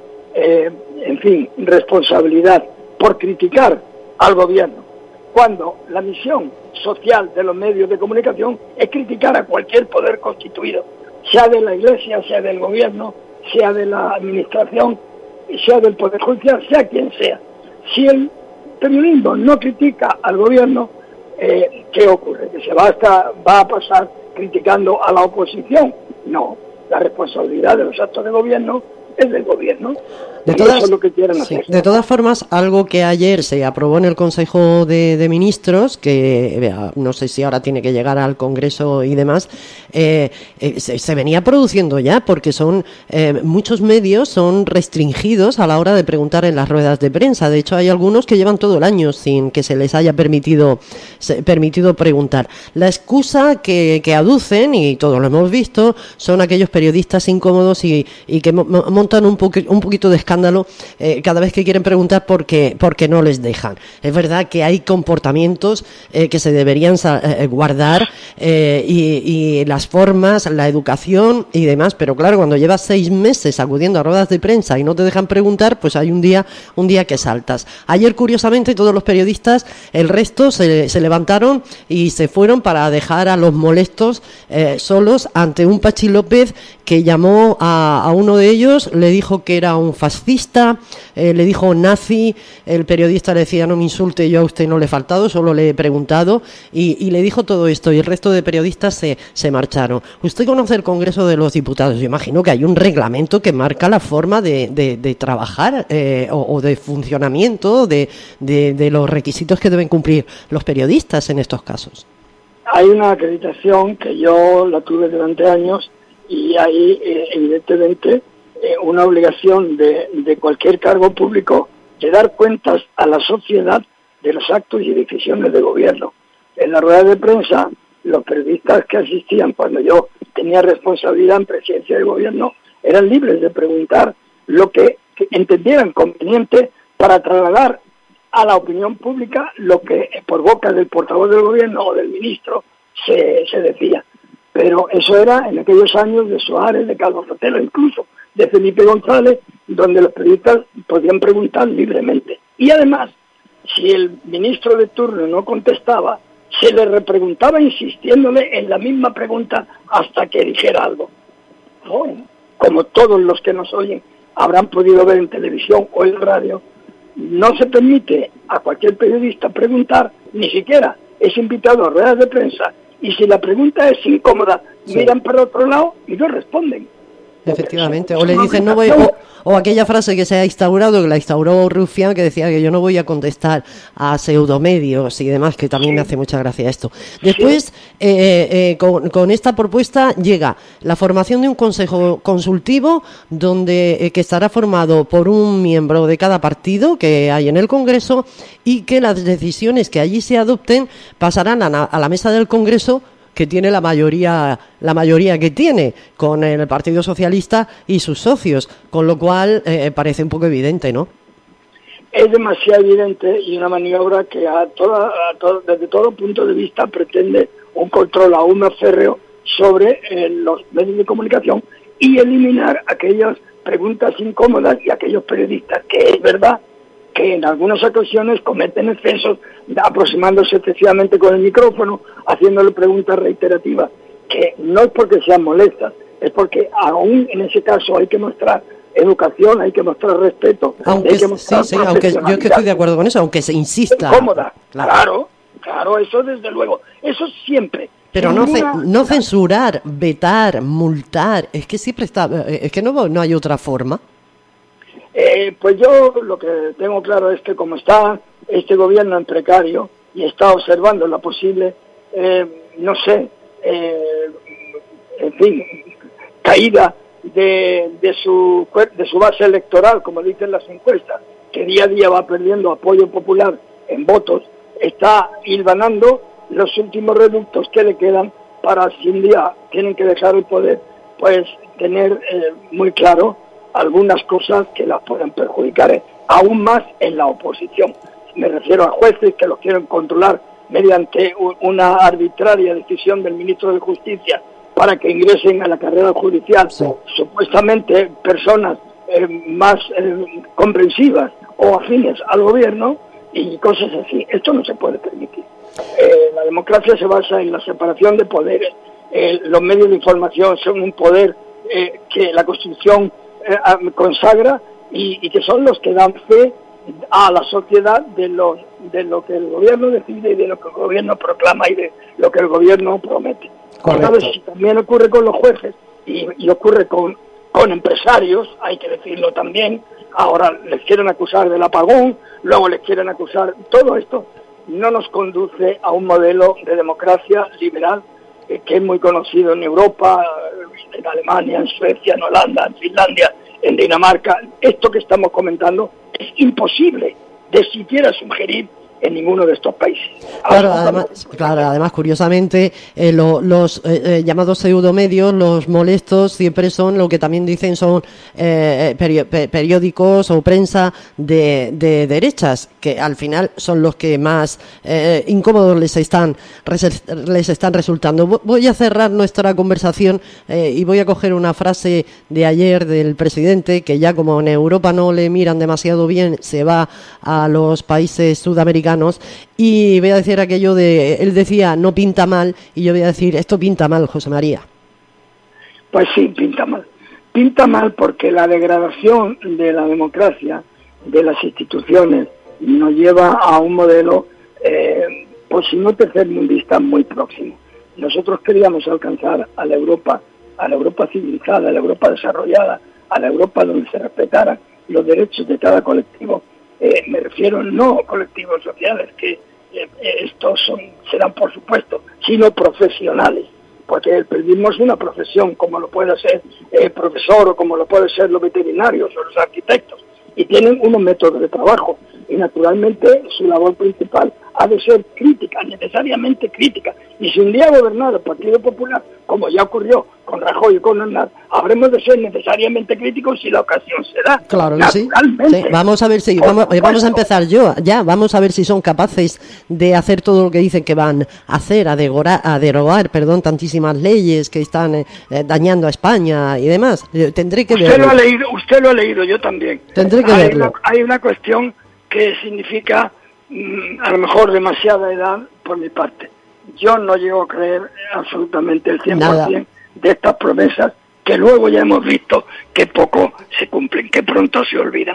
S11: responsabilidad por criticar al gobierno, cuando la misión social de los medios de comunicación es criticar a cualquier poder constituido, sea de la Iglesia, sea del gobierno, sea de la administración, sea del Poder Judicial, sea quien sea. Si el periodismo no critica al gobierno, ¿qué ocurre? ¿Que se va a pasar criticando a la oposición? No, la responsabilidad de los actos de gobierno es del gobierno. Eso es lo que quieren hacer.
S1: De todas formas, algo que ayer se aprobó en el Consejo de Ministros, que no sé si ahora tiene que llegar al Congreso y demás, se venía produciendo ya, porque son muchos medios son restringidos a la hora de preguntar en las ruedas de prensa. De hecho, hay algunos que llevan todo el año sin que se les haya permitido preguntar. La excusa que aducen, y todos lo hemos visto, son aquellos periodistas incómodos y que montan un poquito de escándalo cada vez que quieren preguntar porque no les dejan. Es verdad que hay comportamientos que se deberían guardar y las formas, la educación y demás, pero claro, cuando llevas 6 meses acudiendo a ruedas de prensa y no te dejan preguntar, pues hay un día que saltas. Ayer, curiosamente, todos los periodistas, el resto se levantaron y se fueron para dejar a los molestos solos ante un Pachi López que llamó a uno de ellos, le dijo que era un fascista, le dijo nazi, el periodista le decía no me insulte, yo a usted no le he faltado, solo le he preguntado, y le dijo todo esto, y el resto de periodistas se marcharon. Usted conoce el Congreso de los Diputados, yo imagino que hay un reglamento que marca la forma de trabajar o de funcionamiento de los requisitos que deben cumplir los periodistas en estos casos.
S11: Hay una acreditación que yo la tuve durante años y hay evidentemente una obligación de cualquier cargo público de dar cuentas a la sociedad de los actos y decisiones de gobierno. En la rueda de prensa, los periodistas que asistían cuando yo tenía responsabilidad en presidencia de gobierno eran libres de preguntar lo que entendieran conveniente para trasladar a la opinión pública lo que por boca del portavoz del gobierno o del ministro se decía. Pero eso era en aquellos años de Suárez, de Calvo Sotelo, incluso de Felipe González, donde los periodistas podían preguntar libremente. Y además, si el ministro de turno no contestaba, se le repreguntaba insistiéndole en la misma pregunta hasta que dijera algo. Bueno, como todos los que nos oyen habrán podido ver en televisión o en radio, no se permite a cualquier periodista preguntar, ni siquiera es invitado a ruedas de prensa, y si la pregunta es incómoda, miran para otro lado y no responden.
S1: Efectivamente, o le dicen no voy, o aquella frase que se ha instaurado, que la instauró Rufián, que decía que yo no voy a contestar a pseudomedios y demás, que también me hace mucha gracia esto. Después, con esta propuesta llega la formación de un consejo consultivo donde que estará formado por un miembro de cada partido que hay en el Congreso, y que las decisiones que allí se adopten pasarán a la mesa del Congreso, que tiene la mayoría que tiene, con el Partido Socialista y sus socios, con lo cual parece un poco evidente, ¿no?
S11: Es demasiado evidente, y una maniobra que desde todo punto de vista pretende un control aún más férreo sobre los medios de comunicación y eliminar aquellas preguntas incómodas y aquellos periodistas que es verdad que en algunas ocasiones cometen excesos, aproximándose excesivamente con el micrófono, haciéndole preguntas reiterativas, que no es porque sean molestas, es porque aún en ese caso hay que mostrar educación, hay que mostrar respeto,
S1: aunque,
S11: hay que mostrar
S1: aunque yo es que estoy de acuerdo con eso, aunque se insista.
S11: Cómoda, claro, eso desde luego, eso siempre.
S1: Pero no censurar, vetar, multar, es que siempre está, es que no hay otra forma.
S11: Pues yo lo que tengo claro es que como está este gobierno en precario y está observando la posible, caída de su base electoral, como dicen las encuestas, que día a día va perdiendo apoyo popular en votos, está hilvanando los últimos reductos que le quedan para, si un día tienen que dejar el poder, pues tener muy claro algunas cosas que las pueden perjudicar aún más en la oposición. Me refiero a jueces que los quieren controlar mediante una arbitraria decisión del ministro de Justicia para que ingresen a la carrera judicial, supuestamente personas más comprensivas o afines al gobierno y cosas así. Esto no se puede permitir. La democracia se basa en la separación de poderes. Los medios de información son un poder que la Constitución consagra y que son los que dan fe a la sociedad de lo que el gobierno decide y de lo que el gobierno proclama y de lo que el gobierno promete. ¿Sabes? También ocurre con los jueces y ocurre con empresarios, hay que decirlo también. Ahora les quieren acusar del apagón, luego les quieren acusar. Todo esto no nos conduce a un modelo de democracia liberal que es muy conocido en Europa, en Alemania, en Suecia, en Holanda, en Finlandia, en Dinamarca. Esto que estamos comentando es imposible de siquiera sugerir en ninguno de estos países.
S1: Además, curiosamente, los llamados pseudomedios, los molestos, siempre son lo que también dicen son periódicos o prensa de derechas, que al final son los que más incómodos les están resultando. Voy a cerrar nuestra conversación y voy a coger una frase de ayer del presidente, que ya como en Europa no le miran demasiado bien, se va a los países sudamericanos. Y voy a decir aquello de, él decía, no pinta mal, y yo voy a decir, esto pinta mal, José María.
S11: Pues sí, pinta mal. Pinta mal porque la degradación de la democracia, de las instituciones, nos lleva a un modelo, pues si no tercermundista, muy próximo. Nosotros queríamos alcanzar a la Europa civilizada, a la Europa desarrollada, a la Europa donde se respetaran los derechos de cada colectivo. Me refiero no colectivos sociales, que estos serán por supuesto, sino profesionales, porque el periodismo es una profesión, como lo puede ser el profesor o como lo puede ser los veterinarios o los arquitectos, y tienen unos métodos de trabajo, y naturalmente su labor principal ha de ser crítica, necesariamente crítica, y si un día gobernado el Partido Popular, como ya ocurrió con Rajoy y con Aznar, habremos de ser necesariamente críticos si la ocasión se da.
S1: Claro que sí. Vamos a ver si vamos a empezar vamos a ver si son capaces de hacer todo lo que dicen que van a hacer, a derogar tantísimas leyes que están dañando a España y demás. Tendré que verlo.
S11: Usted lo ha leído, yo también.
S1: Tendré que verlo.
S11: Hay una cuestión que significa a lo mejor demasiada edad por mi parte. Yo no llego a creer absolutamente el 100% de estas promesas que luego ya hemos visto que poco se cumplen, que pronto se olvidan.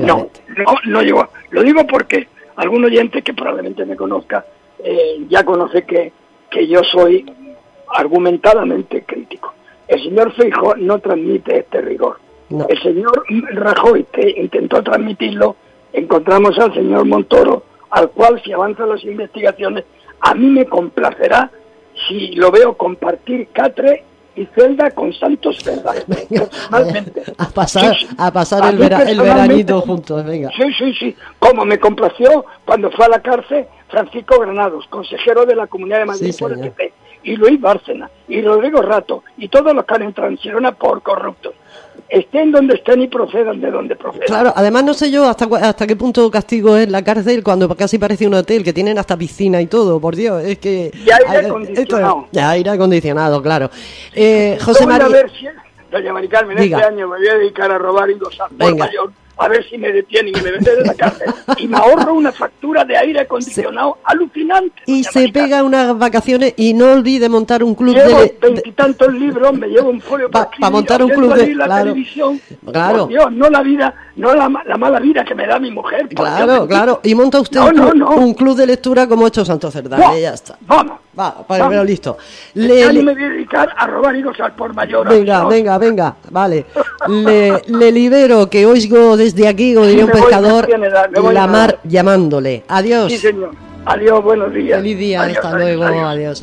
S11: No llego. Lo digo porque algún oyente que probablemente me conozca ya conoce que yo soy argumentadamente crítico. El señor Feijóo no transmite este rigor. No. El señor Rajoy, que intentó transmitirlo, encontramos al señor Montoro, al cual, si avanzan las investigaciones, a mí me complacerá si lo veo compartir catre y celda con Santos Cerda.
S1: A pasar el veranito juntos, venga.
S11: Sí. Como me complació cuando fue a la cárcel Francisco Granados, consejero de la Comunidad de Madrid por el PP, y Luis Bárcena, y Rodrigo Rato, y todos los que han entrado en Girona por corruptos. Estén donde estén y procedan de donde procedan.
S1: Claro, además no sé yo hasta qué punto castigo es la cárcel cuando casi parece un hotel, que tienen hasta piscina y todo, por Dios, es que...
S11: Y aire acondicionado.
S1: Aire acondicionado, claro. José María...
S11: Doña Mari Carmen, este año me voy a dedicar a robar higos al por mayor, a ver si me detienen y me venden de la cárcel. Y me ahorro una factura de aire acondicionado alucinante.
S1: Y se pega unas vacaciones y no olvide montar un club
S11: llevo veintitantos libros, me llevo un folio para
S1: montar un club de
S11: la televisión. Claro. Por Dios, no la vida, no la mala vida que me da mi mujer.
S1: Claro. Y monta usted un club de lectura como ha hecho Santos Cerda. Ya está.
S11: Vamos.
S1: Pero listo.
S11: Me voy a dedicar a robar higos al por mayor.
S1: Venga, vale. Le libero, que oigo desde aquí, como diría un pescador, la mar llamándole. Adiós.
S11: Sí, señor. Adiós, buenos días.
S1: Feliz día, hasta luego. Adiós.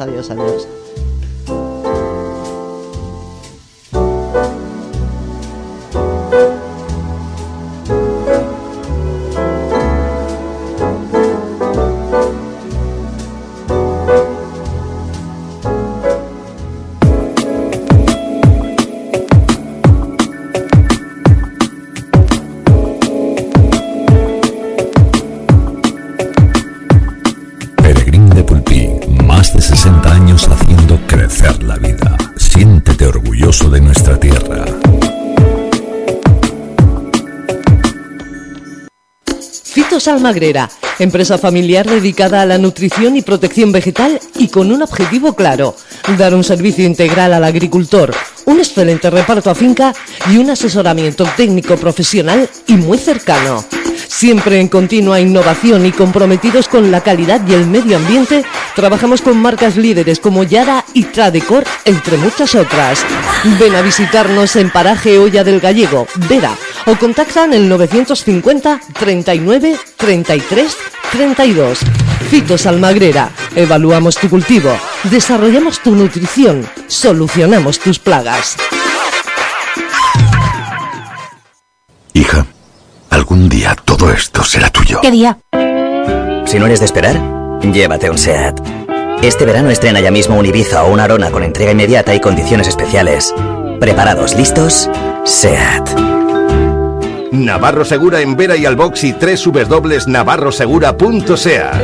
S10: Fitos Almagrera, empresa familiar dedicada a la nutrición y protección vegetal y con un objetivo claro: dar un servicio integral al agricultor, un excelente reparto a finca y un asesoramiento técnico profesional y muy cercano. Siempre en continua innovación y comprometidos con la calidad y el medio ambiente, trabajamos con marcas líderes como Yara y Tradecor, entre muchas otras. Ven a visitarnos en Paraje Olla del Gallego, Vera, o contactan el 950 39 33 32. Fitos Almagrera, evaluamos tu cultivo, desarrollamos tu nutrición, solucionamos tus plagas.
S12: Hija, algún día todo esto será tuyo.
S13: ¿Qué día?
S8: Si no eres de esperar, llévate un SEAT. Este verano estrena ya mismo un Ibiza o una Arona con entrega inmediata y condiciones especiales. ¿Preparados? ¿Listos? SEAT.
S9: Navarro Segura en Vera y Albox y www.navarrosegura.sea.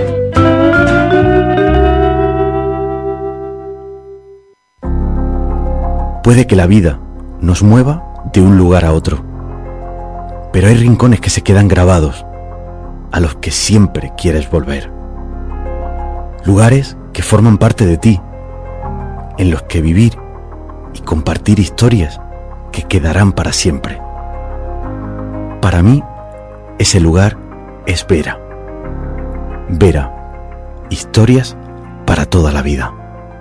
S14: Puede que la vida nos mueva de un lugar a otro, pero hay rincones que se quedan grabados, a los que siempre quieres volver. Lugares que forman parte de ti, en los que vivir y compartir historias que quedarán para siempre. Para mí, ese lugar es Vera. Vera, historias para toda la vida.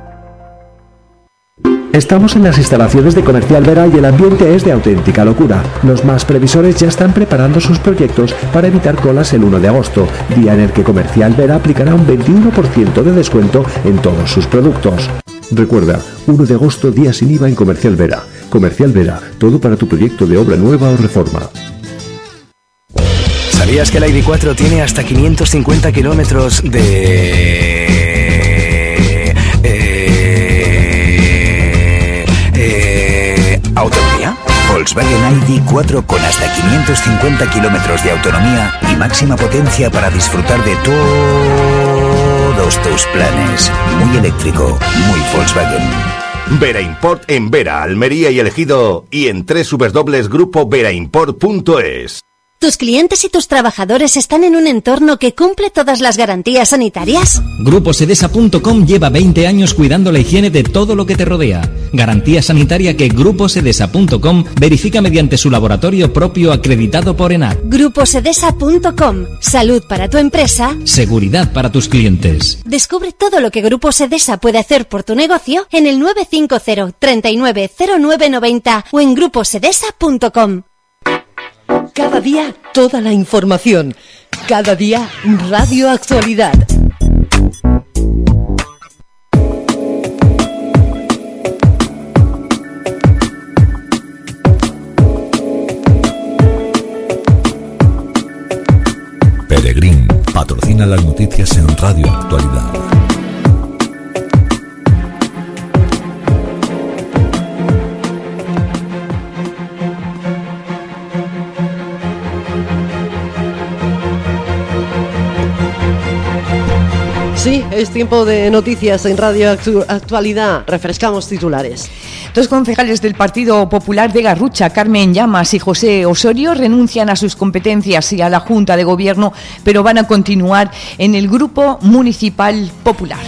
S15: Estamos en las instalaciones de Comercial Vera y el ambiente es de auténtica locura. Los más previsores ya están preparando sus proyectos para evitar colas el 1 de agosto, día en el que Comercial Vera aplicará un 21% de descuento en todos sus productos. Recuerda, 1 de agosto, día sin IVA en Comercial Vera. Comercial Vera, todo para tu proyecto de obra nueva o reforma.
S16: ¿Sabías que la ID4 tiene hasta 550 kilómetros de autonomía? Volkswagen ID4 con hasta 550 kilómetros de autonomía y máxima potencia para disfrutar de todos tus planes. Muy eléctrico, muy Volkswagen.
S9: Vera Import en Vera, Almería y El Ejido y en www.grupoveraImport.es.
S13: ¿Tus clientes y tus trabajadores están en un entorno que cumple todas las garantías sanitarias?
S17: GrupoSedesa.com lleva 20 años cuidando la higiene de todo lo que te rodea. Garantía sanitaria que GrupoSedesa.com verifica mediante su laboratorio propio acreditado por ENAC.
S13: GrupoSedesa.com. Salud para tu empresa.
S17: Seguridad para tus clientes.
S13: Descubre todo lo que Grupo Sedesa puede hacer por tu negocio en el 950 39 09 90 o en gruposedesa.com.
S10: Cada día, toda la información. Cada día, Radio Actualidad.
S2: Peregrín patrocina las noticias en Radio Actualidad.
S1: Sí, es tiempo de noticias en Radio Actualidad. Refrescamos titulares.
S3: Dos concejales del Partido Popular de Garrucha, Carmen Llamas y José Osorio, renuncian a sus competencias y a la Junta de Gobierno, pero van a continuar en el Grupo Municipal Popular.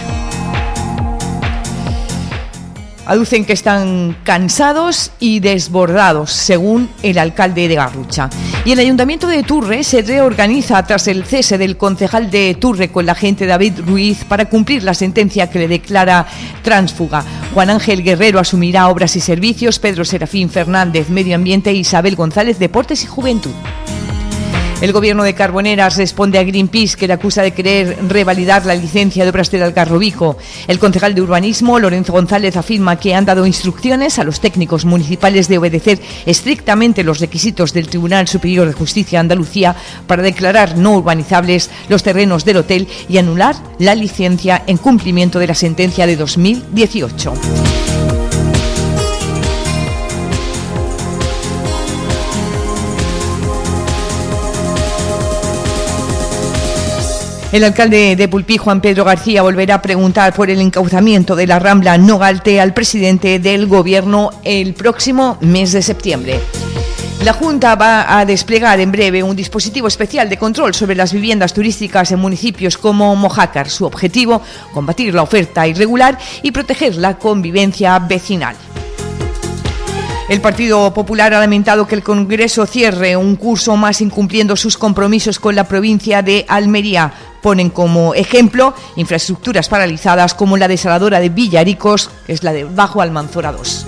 S3: Aducen que están cansados y desbordados, según el alcalde de Garrucha. Y el Ayuntamiento de Turre se reorganiza tras el cese del concejal de Turre con la agente David Ruiz para cumplir la sentencia que le declara tránsfuga. Juan Ángel Guerrero asumirá Obras y Servicios, Pedro Serafín Fernández Medio Ambiente e Isabel González Deportes y Juventud. El gobierno de Carboneras responde a Greenpeace, que le acusa de querer revalidar la licencia de obras del Algarrobico. El concejal de Urbanismo, Lorenzo González, afirma que han dado instrucciones a los técnicos municipales de obedecer estrictamente los requisitos del Tribunal Superior de Justicia de Andalucía para declarar no urbanizables los terrenos del hotel y anular la licencia en cumplimiento de la sentencia de 2018. El alcalde de Pulpí, Juan Pedro García, volverá a preguntar por el encauzamiento de la Rambla Nogalte al presidente del Gobierno el próximo mes de septiembre. La Junta va a desplegar en breve un dispositivo especial de control sobre las viviendas turísticas en municipios como Mojácar. Su objetivo, combatir la oferta irregular y proteger la convivencia vecinal. El Partido Popular ha lamentado que el Congreso cierre un curso más incumpliendo sus compromisos con la provincia de Almería. Ponen como ejemplo infraestructuras paralizadas como la desaladora de Villaricos, que es la de Bajo Almanzora 2.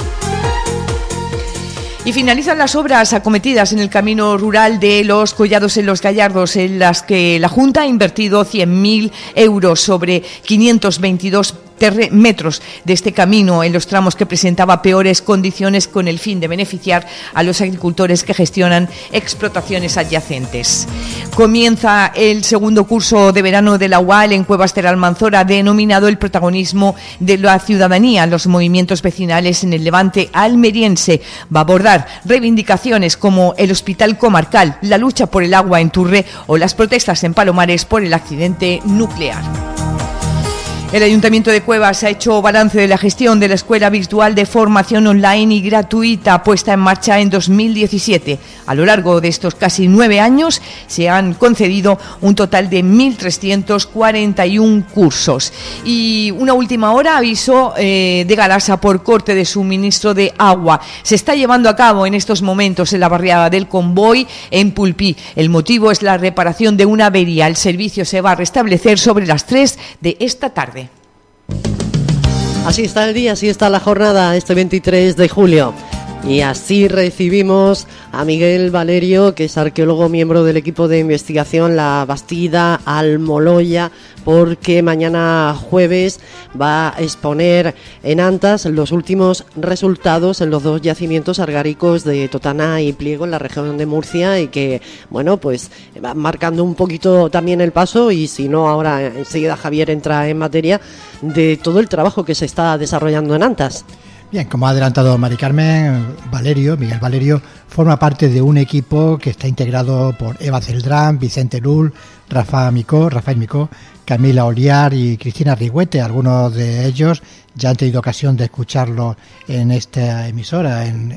S3: Y finalizan las obras acometidas en el camino rural de Los Collados en los Gallardos, en las que la Junta ha invertido 100.000 euros sobre 522 metros de este camino en los tramos que presentaba peores condiciones, con el fin de beneficiar a los agricultores que gestionan explotaciones adyacentes. Comienza el segundo curso de verano de la UAL en Cuevas de la Almanzora, denominado El protagonismo de la ciudadanía, los movimientos vecinales en el levante almeriense. Va a abordar reivindicaciones como el hospital comarcal, la lucha por el agua en Turre o las protestas en Palomares por el accidente nuclear. El Ayuntamiento de Cuevas ha hecho balance de la gestión de la Escuela Virtual de Formación Online y Gratuita puesta en marcha en 2017. A lo largo de estos casi 9 años se han concedido un total de 1.341 cursos. Y una última hora, aviso de Galasa por corte de suministro de agua. Se está llevando a cabo en estos momentos en la barriada del Convoy, en Pulpí. El motivo es la reparación de una avería. El servicio se va a restablecer sobre las 3 de esta tarde.
S1: Así está el día, así está la jornada este 23 de julio. Y así recibimos a Miguel Valerio, que es arqueólogo, miembro del equipo de investigación La Bastida Almoloya, porque mañana jueves va a exponer en Antas los últimos resultados en los 2 yacimientos argáricos de Totana y Pliego en la región de Murcia, y que, bueno, pues va marcando un poquito también el paso, y si no, ahora enseguida Javier entra en materia de todo el trabajo que se está desarrollando en Antas.
S4: Bien, como ha adelantado Mari Carmen, Miguel Valerio forma parte de un equipo que está integrado por Eva Celdrán, Vicente Lul, Rafael Micó, Camila Oliar y Cristina Rigüete. Algunos de ellos ya han tenido ocasión de escucharlo en esta emisora, en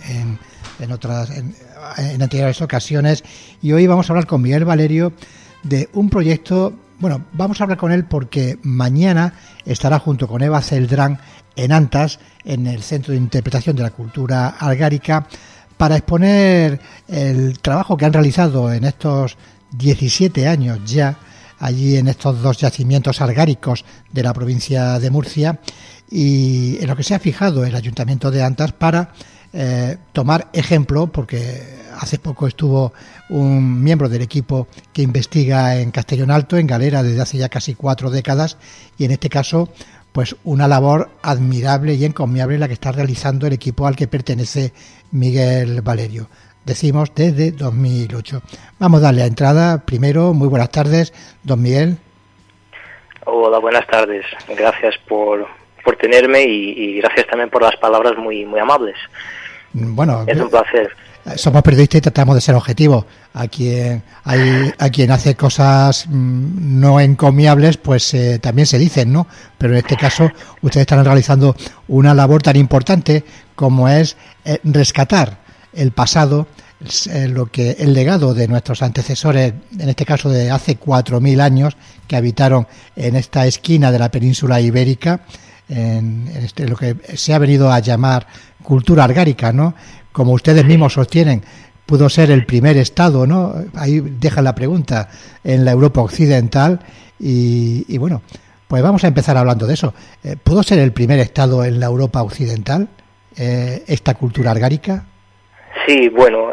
S4: anteriores ocasiones, y hoy vamos a hablar con Miguel Valerio de un proyecto. Bueno, vamos a hablar con él porque mañana estará junto con Eva Celdrán en Antas, en el Centro de Interpretación de la Cultura Algárica, para exponer el trabajo que han realizado en estos 17 años ya, allí en estos 2 yacimientos argáricos de la provincia de Murcia, y en lo que se ha fijado el Ayuntamiento de Antas para tomar ejemplo, porque hace poco estuvo un miembro del equipo que investiga en Castellón Alto, en Galera, desde hace ya casi 4 décadas, y en este caso pues una labor admirable y encomiable la que está realizando el equipo al que pertenece Miguel Valerio. Decimos desde 2008. Vamos a darle a entrada. Primero, muy buenas tardes, don Miguel.
S18: Hola, buenas tardes. Gracias por tenerme y gracias también por las palabras muy amables.
S4: Bueno,
S18: es un placer.
S4: Somos periodistas y tratamos de ser objetivos. A quien hace cosas no encomiables, pues también se dicen, ¿no? Pero en este caso, ustedes están realizando una labor tan importante como es rescatar el pasado, el legado de nuestros antecesores, en este caso de hace 4.000 años, que habitaron en esta esquina de la península ibérica, en lo que se ha venido a llamar cultura argárica, ¿no? Como ustedes mismos sostienen, pudo ser el primer estado, ¿no? Ahí dejan la pregunta, en la Europa occidental, y bueno, pues vamos a empezar hablando de eso. ¿Pudo ser el primer estado en la Europa occidental, esta cultura argárica?
S18: Sí, bueno,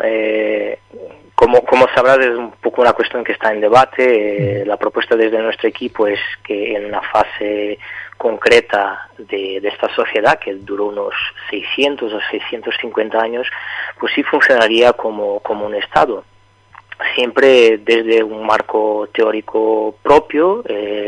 S18: como sabrás, es un poco una cuestión que está en debate. La propuesta desde nuestro equipo es que en una fase concreta de esta sociedad, que duró unos 600 o 650 años, pues sí funcionaría como un Estado, siempre desde un marco teórico propio,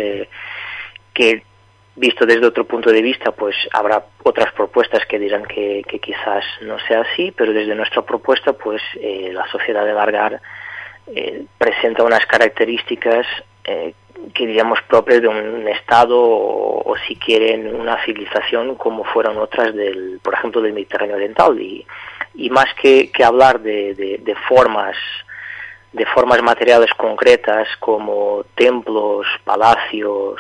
S18: que visto desde otro punto de vista, pues habrá otras propuestas que dirán que quizás no sea así, pero desde nuestra propuesta, pues la sociedad del Algar presenta unas características que diríamos propias de un estado o si quieren una civilización como fueron otras por ejemplo del Mediterráneo oriental, y y más que hablar de formas materiales concretas como templos, palacios,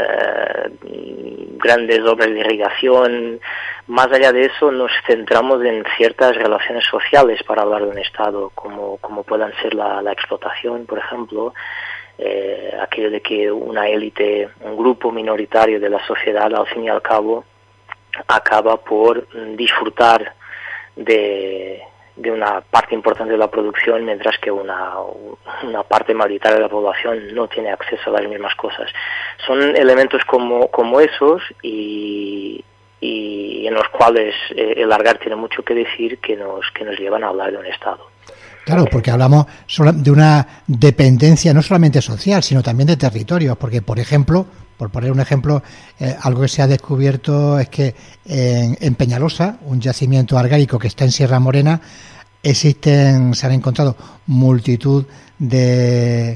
S18: grandes obras de irrigación, más allá de eso nos centramos en ciertas relaciones sociales para hablar de un Estado, como puedan ser la explotación, por ejemplo, aquello de que una élite, un grupo minoritario de la sociedad, al fin y al cabo, acaba por disfrutar de una parte importante de la producción, mientras que una parte mayoritaria de la población no tiene acceso a las mismas cosas. Son elementos como esos y en los cuales el Algar tiene mucho que decir, que nos llevan a hablar de un Estado.
S4: Claro, porque hablamos de una dependencia no solamente social, sino también de territorios, porque, por ejemplo, por poner un ejemplo, algo que se ha descubierto es que en Peñalosa, un yacimiento argárico que está en Sierra Morena, se han encontrado multitud de...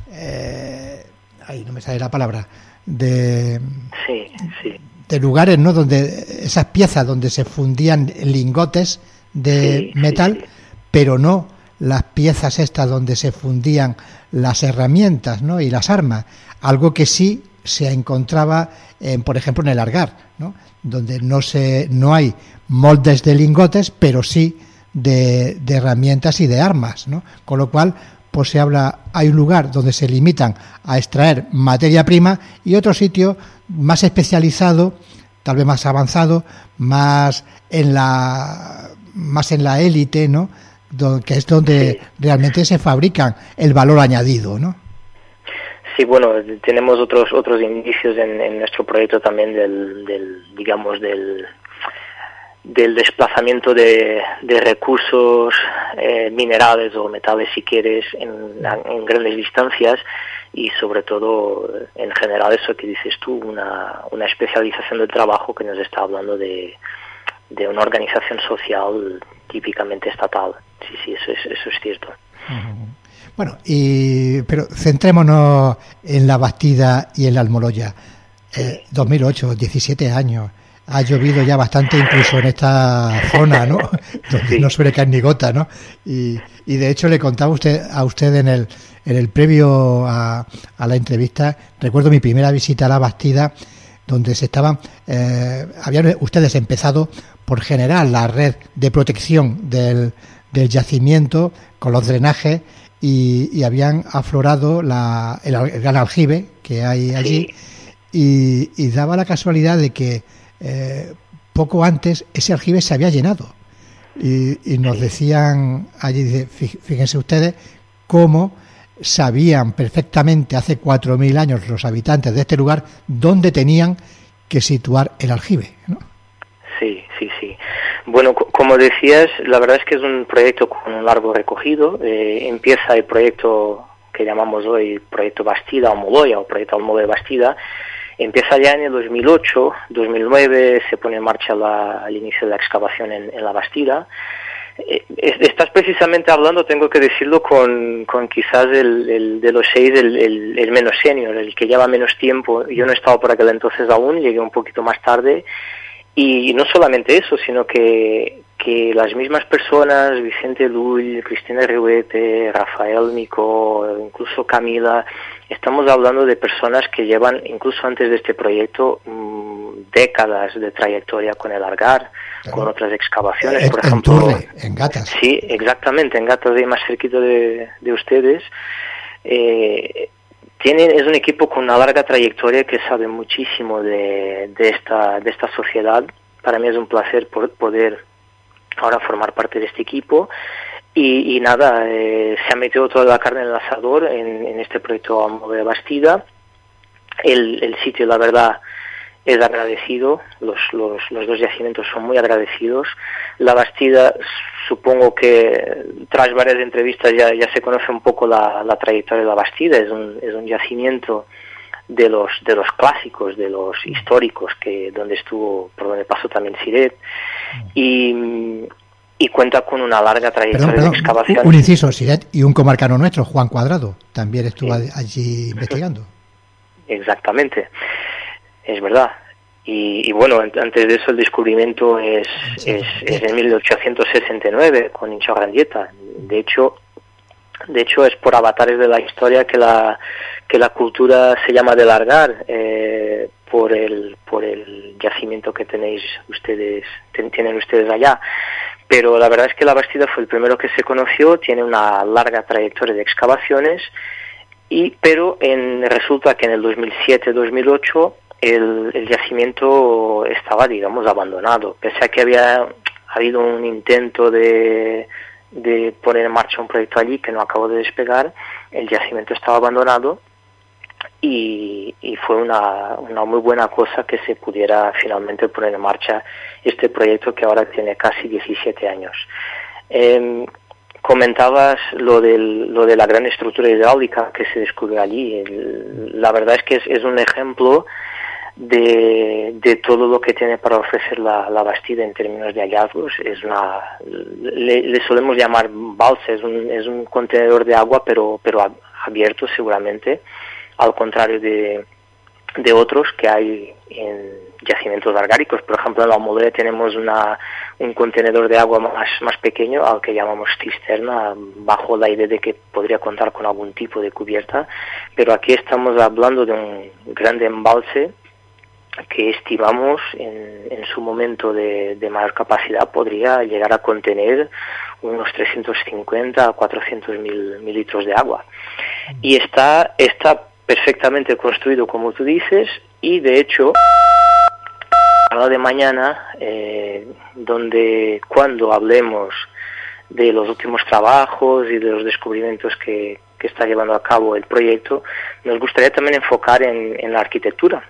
S4: no me sale la palabra, de lugares, ¿no?, donde esas piezas donde se fundían lingotes de metal, pero no las piezas estas donde se fundían las herramientas, ¿no?, y las armas, algo que sí se encontraba, por ejemplo, en el Algar, ¿no?, donde no hay moldes de lingotes, pero sí de herramientas y de armas, ¿no? Con lo cual, pues hay un lugar donde se limitan a extraer materia prima y otro sitio más especializado, tal vez más avanzado, más en la élite, ¿no?, que es donde realmente se fabrican el valor añadido, ¿no?
S18: Sí, bueno, tenemos otros indicios en nuestro proyecto también del desplazamiento de recursos minerales o metales, si quieres, en grandes distancias, y sobre todo, en general, eso que dices tú, una especialización del trabajo que nos está hablando de una organización social típicamente estatal. Sí, eso es cierto.
S4: Bueno, pero centrémonos en la Bastida y en la Almoloya. 2008, 17 años. Ha llovido ya bastante incluso en esta zona, ¿no? Donde no suele caer ni gota, ¿no? Y de hecho le contaba a usted en el previo a la entrevista, recuerdo mi primera visita a la Bastida, donde habían ustedes empezado por generar la red de protección del yacimiento con los drenajes y habían aflorado el gran aljibe que hay allí y daba la casualidad de que poco antes ese aljibe se había llenado y nos decían allí, fíjense ustedes cómo sabían perfectamente hace 4.000 años los habitantes de este lugar dónde tenían que situar el aljibe, ¿no? Sí.
S18: Bueno, como decías, la verdad es que es un proyecto con un largo recogido. Empieza el proyecto que llamamos hoy Proyecto Bastida Almoloya o Proyecto Almoloya Bastida. Empieza ya en el 2008, 2009 se pone en marcha el inicio de la excavación en la Bastida. Estás precisamente hablando, tengo que decirlo, con quizás el de los 6, el menos senior, el que lleva menos tiempo. Yo no estaba por aquel entonces aún, llegué un poquito más tarde. Y no solamente eso, sino que las mismas personas, Vicente Lull, Cristina Riuete, Rafael Mico, incluso Camila, estamos hablando de personas que llevan, incluso antes de este proyecto, décadas de trayectoria con el Algar, con otras excavaciones, por ejemplo.
S4: Turre, en Gatas.
S18: Sí, exactamente, en Gatas, de más cerquita de ustedes. Es un equipo con una larga trayectoria que sabe muchísimo de esta sociedad. Para mí es un placer poder ahora formar parte de este equipo y nada, se ha metido toda la carne en el asador en este proyecto Almoloya Bastida. El sitio, la verdad, es agradecido, los dos yacimientos son muy agradecidos. La Bastida, supongo que tras varias entrevistas ya se conoce un poco la trayectoria de la Bastida. Es un yacimiento de los clásicos, de los históricos, donde pasó también Siret, y cuenta con una larga trayectoria de excavación.
S4: Un inciso, Siret, y un comarcano nuestro, Juan Cuadrado, también estuvo allí investigando.
S18: Exactamente. Es verdad. Y bueno, antes de eso el descubrimiento es en 1869 con Inchaurrandieta. De hecho es por avatares de la historia que la cultura se llama de Largar, por el yacimiento que tienen ustedes allá. Pero la verdad es que la Bastida fue el primero que se conoció, tiene una larga trayectoria de excavaciones, pero resulta que en el 2007-2008 el yacimiento estaba, digamos, abandonado, pese a que había habido un intento de poner en marcha un proyecto allí que no acabó de despegar. El yacimiento estaba abandonado y fue una muy buena cosa que se pudiera finalmente poner en marcha este proyecto que ahora tiene casi 17 años. Comentabas lo de la gran estructura hidráulica que se descubrió allí. La verdad es que es un ejemplo de todo lo que tiene para ofrecer la Bastida en términos de hallazgos. Le solemos llamar balsa, es un contenedor de agua, pero abierto seguramente, al contrario de otros que hay en yacimientos largáricos. Por ejemplo, en la Almoloya tenemos un contenedor de agua más pequeño, al que llamamos cisterna, bajo la idea de que podría contar con algún tipo de cubierta, pero aquí estamos hablando de un gran embalse que estimamos en su momento de mayor capacidad podría llegar a contener unos 350 a 400 mil litros de agua. Y está perfectamente construido, como tú dices, y de hecho a la de mañana, cuando hablemos de los últimos trabajos y de los descubrimientos que está llevando a cabo el proyecto, nos gustaría también enfocarnos en la arquitectura,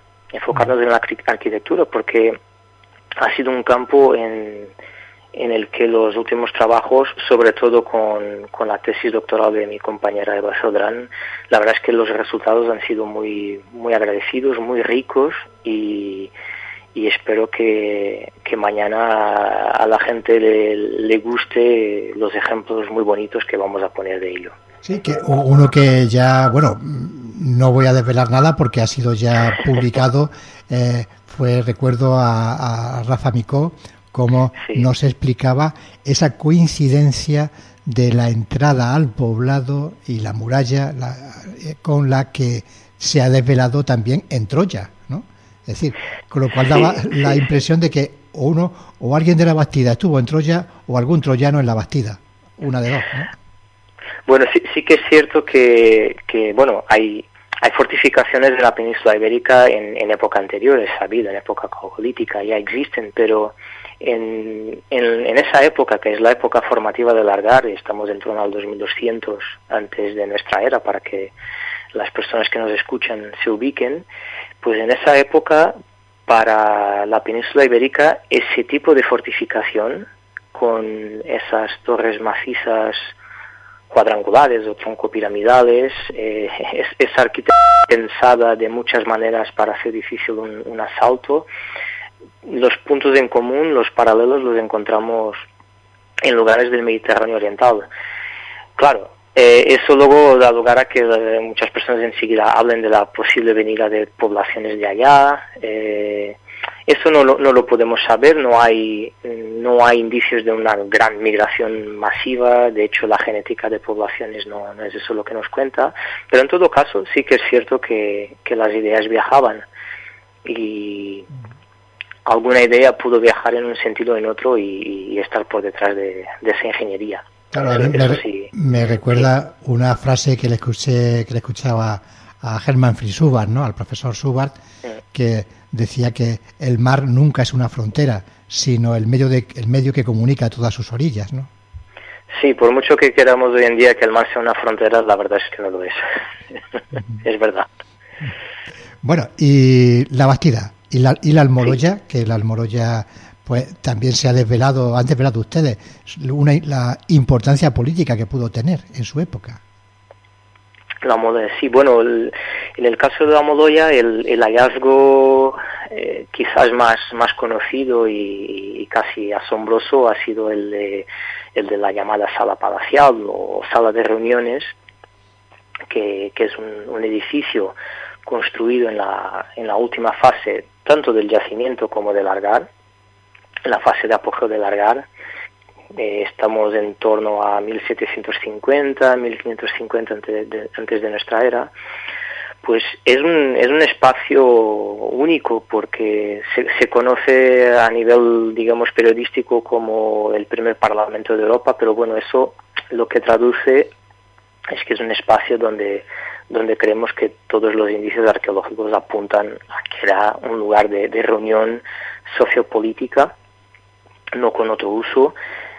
S18: porque ha sido un campo en el que los últimos trabajos, sobre todo con la tesis doctoral de mi compañera Eva Sodrán, la verdad es que los resultados han sido muy, muy agradecidos, muy ricos, y espero que mañana a la gente le guste los ejemplos muy bonitos que vamos a poner de ello.
S4: Sí, que uno que ya, bueno, no voy a desvelar nada porque ha sido ya publicado, recuerdo a Rafa Micó, cómo nos explicaba esa coincidencia de la entrada al poblado y la muralla con la que se ha desvelado también en Troya, ¿no? Es decir, con lo cual daba la impresión de que uno o alguien de la Bastida estuvo en Troya o algún troyano en la Bastida, una de dos, ¿no?
S18: Bueno, sí que es cierto que bueno, hay fortificaciones en la península ibérica en época anterior, es sabido, en época calcolítica ya existen, pero en esa época, que es la época formativa de Largar, estamos en torno al 2200 antes de nuestra era, para que las personas que nos escuchan se ubiquen, pues en esa época, para la península ibérica, ese tipo de fortificación, con esas torres macizas cuadrangulares o troncopiramidales, esa arquitectura pensada de muchas maneras para hacer difícil un asalto. Los puntos en común, los paralelos, los encontramos en lugares del Mediterráneo oriental. Claro, eso luego da lugar a que muchas personas enseguida hablen de la posible venida de poblaciones de allá. Eso no lo podemos saber, no hay indicios de una gran migración masiva. De hecho, la genética de poblaciones no es eso lo que nos cuenta, pero en todo caso sí que es cierto que las ideas viajaban, y alguna idea pudo viajar en un sentido o en otro y estar por detrás de esa ingeniería.
S4: Claro, me recuerda una frase que le escuchaba a Hermann Fritz Subart, ¿no? Al profesor Subart, que decía que el mar nunca es una frontera, sino el medio que comunica todas sus orillas, ¿no?
S18: Sí, por mucho que queramos hoy en día que el mar sea una frontera, la verdad es que no lo es. Es verdad.
S4: Bueno, y la Bastida y la Almoloya, que la Almoloya pues también han desvelado ustedes la importancia política que pudo tener en su época.
S18: La Almoloya, sí, bueno, en el caso de la Almoloya, el hallazgo quizás más conocido y casi asombroso ha sido el de la llamada sala palacial o sala de reuniones, que es un edificio construido en la última fase, tanto del yacimiento como del Algar, en la fase de apogeo del Algar. Estamos en torno a 1750, 1550 antes de nuestra era. Pues es un espacio único porque se conoce a nivel, digamos, periodístico como el primer Parlamento de Europa, pero bueno, eso lo que traduce es que es un espacio donde creemos que todos los indicios arqueológicos apuntan a que era un lugar de reunión sociopolítica, no con otro uso,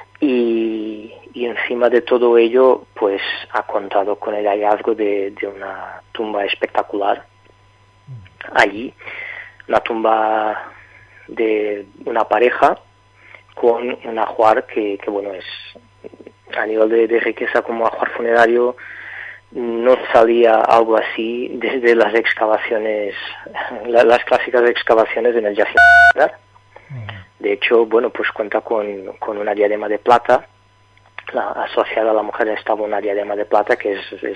S18: y encima de todo ello, pues ha contado con el hallazgo de una tumba espectacular allí, una tumba de una pareja con un ajuar que bueno, es a nivel de riqueza como ajuar funerario, no salía algo así desde las excavaciones, las clásicas excavaciones en el yacimiento. De hecho, bueno, pues cuenta con una diadema de plata, asociada a la mujer estaba una diadema de plata que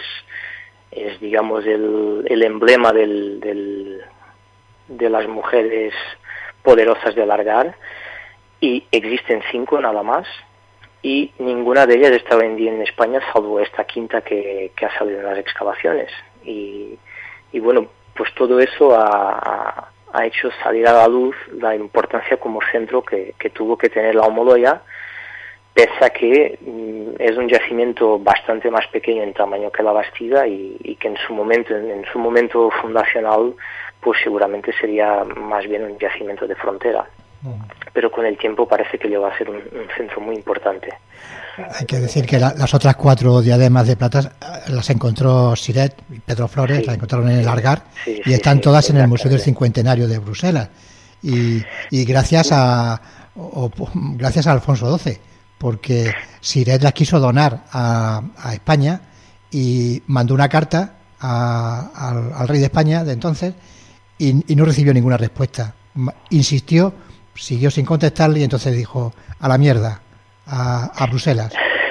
S18: es digamos el emblema de las mujeres poderosas del Algar, y existen 5 nada más, y ninguna de ellas está hoy en día en España salvo esta quinta que ha salido en las excavaciones, y bueno, pues todo eso ha hecho salir a la luz la importancia como centro que tuvo que tener la Almoloya, pese a que es un yacimiento bastante más pequeño en tamaño que la Bastida, y que en su momento fundacional pues seguramente sería más bien un yacimiento de frontera. Pero con el tiempo parece que llegó a ser un centro muy importante.
S4: Hay que decir que las otras 4 diademas de plata las encontró Siret y Pedro Flores, las encontraron en el Algar, y están todas en el Museo del Cincuentenario de Bruselas. Y gracias a Alfonso XII, porque Siret las quiso donar a España y mandó una carta al rey de España de entonces y no recibió ninguna respuesta. Insistió, siguió sin contestarle, y entonces dijo a la mierda, a Bruselas.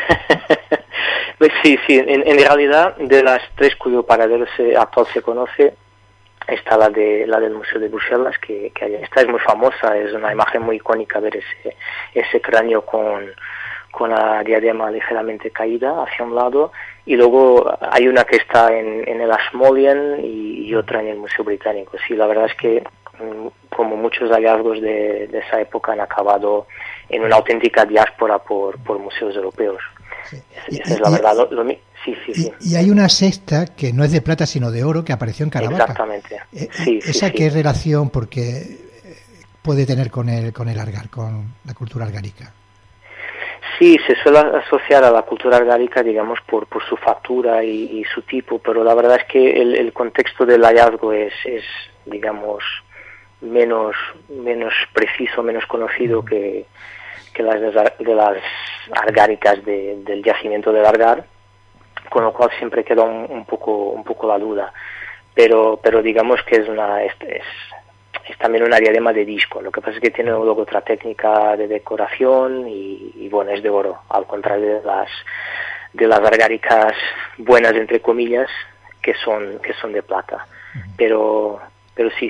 S18: Pues sí, en realidad de las 3 cuyo paradero actual se conoce, está la del Museo de Bruselas, que esta es muy famosa, es una imagen muy icónica ver ese cráneo con la diadema ligeramente caída hacia un lado, y luego hay una que está en el Ashmolean y otra en el Museo Británico. Sí, la verdad es que como muchos hallazgos de esa época han acabado en una auténtica diáspora por museos europeos. Sí. Esa es la verdad. Sí.
S4: Y hay una sexta que no es de plata sino de oro que apareció en Caravaca.
S18: Exactamente.
S4: ¿Esa qué relación porque puede tener con el Algar, con la cultura algárica?
S18: Sí, se suele asociar a la cultura algárica, digamos, por su factura y su tipo, pero la verdad es que el contexto del hallazgo es digamos, menos preciso, menos conocido que las de las algáricas del yacimiento del Algar, con lo cual siempre queda un poco la duda, pero digamos que es también una diadema de disco. Lo que pasa es que tiene luego otra técnica de decoración y bueno, es de oro, al contrario de las algáricas buenas, entre comillas, que son de plata. Pero sí,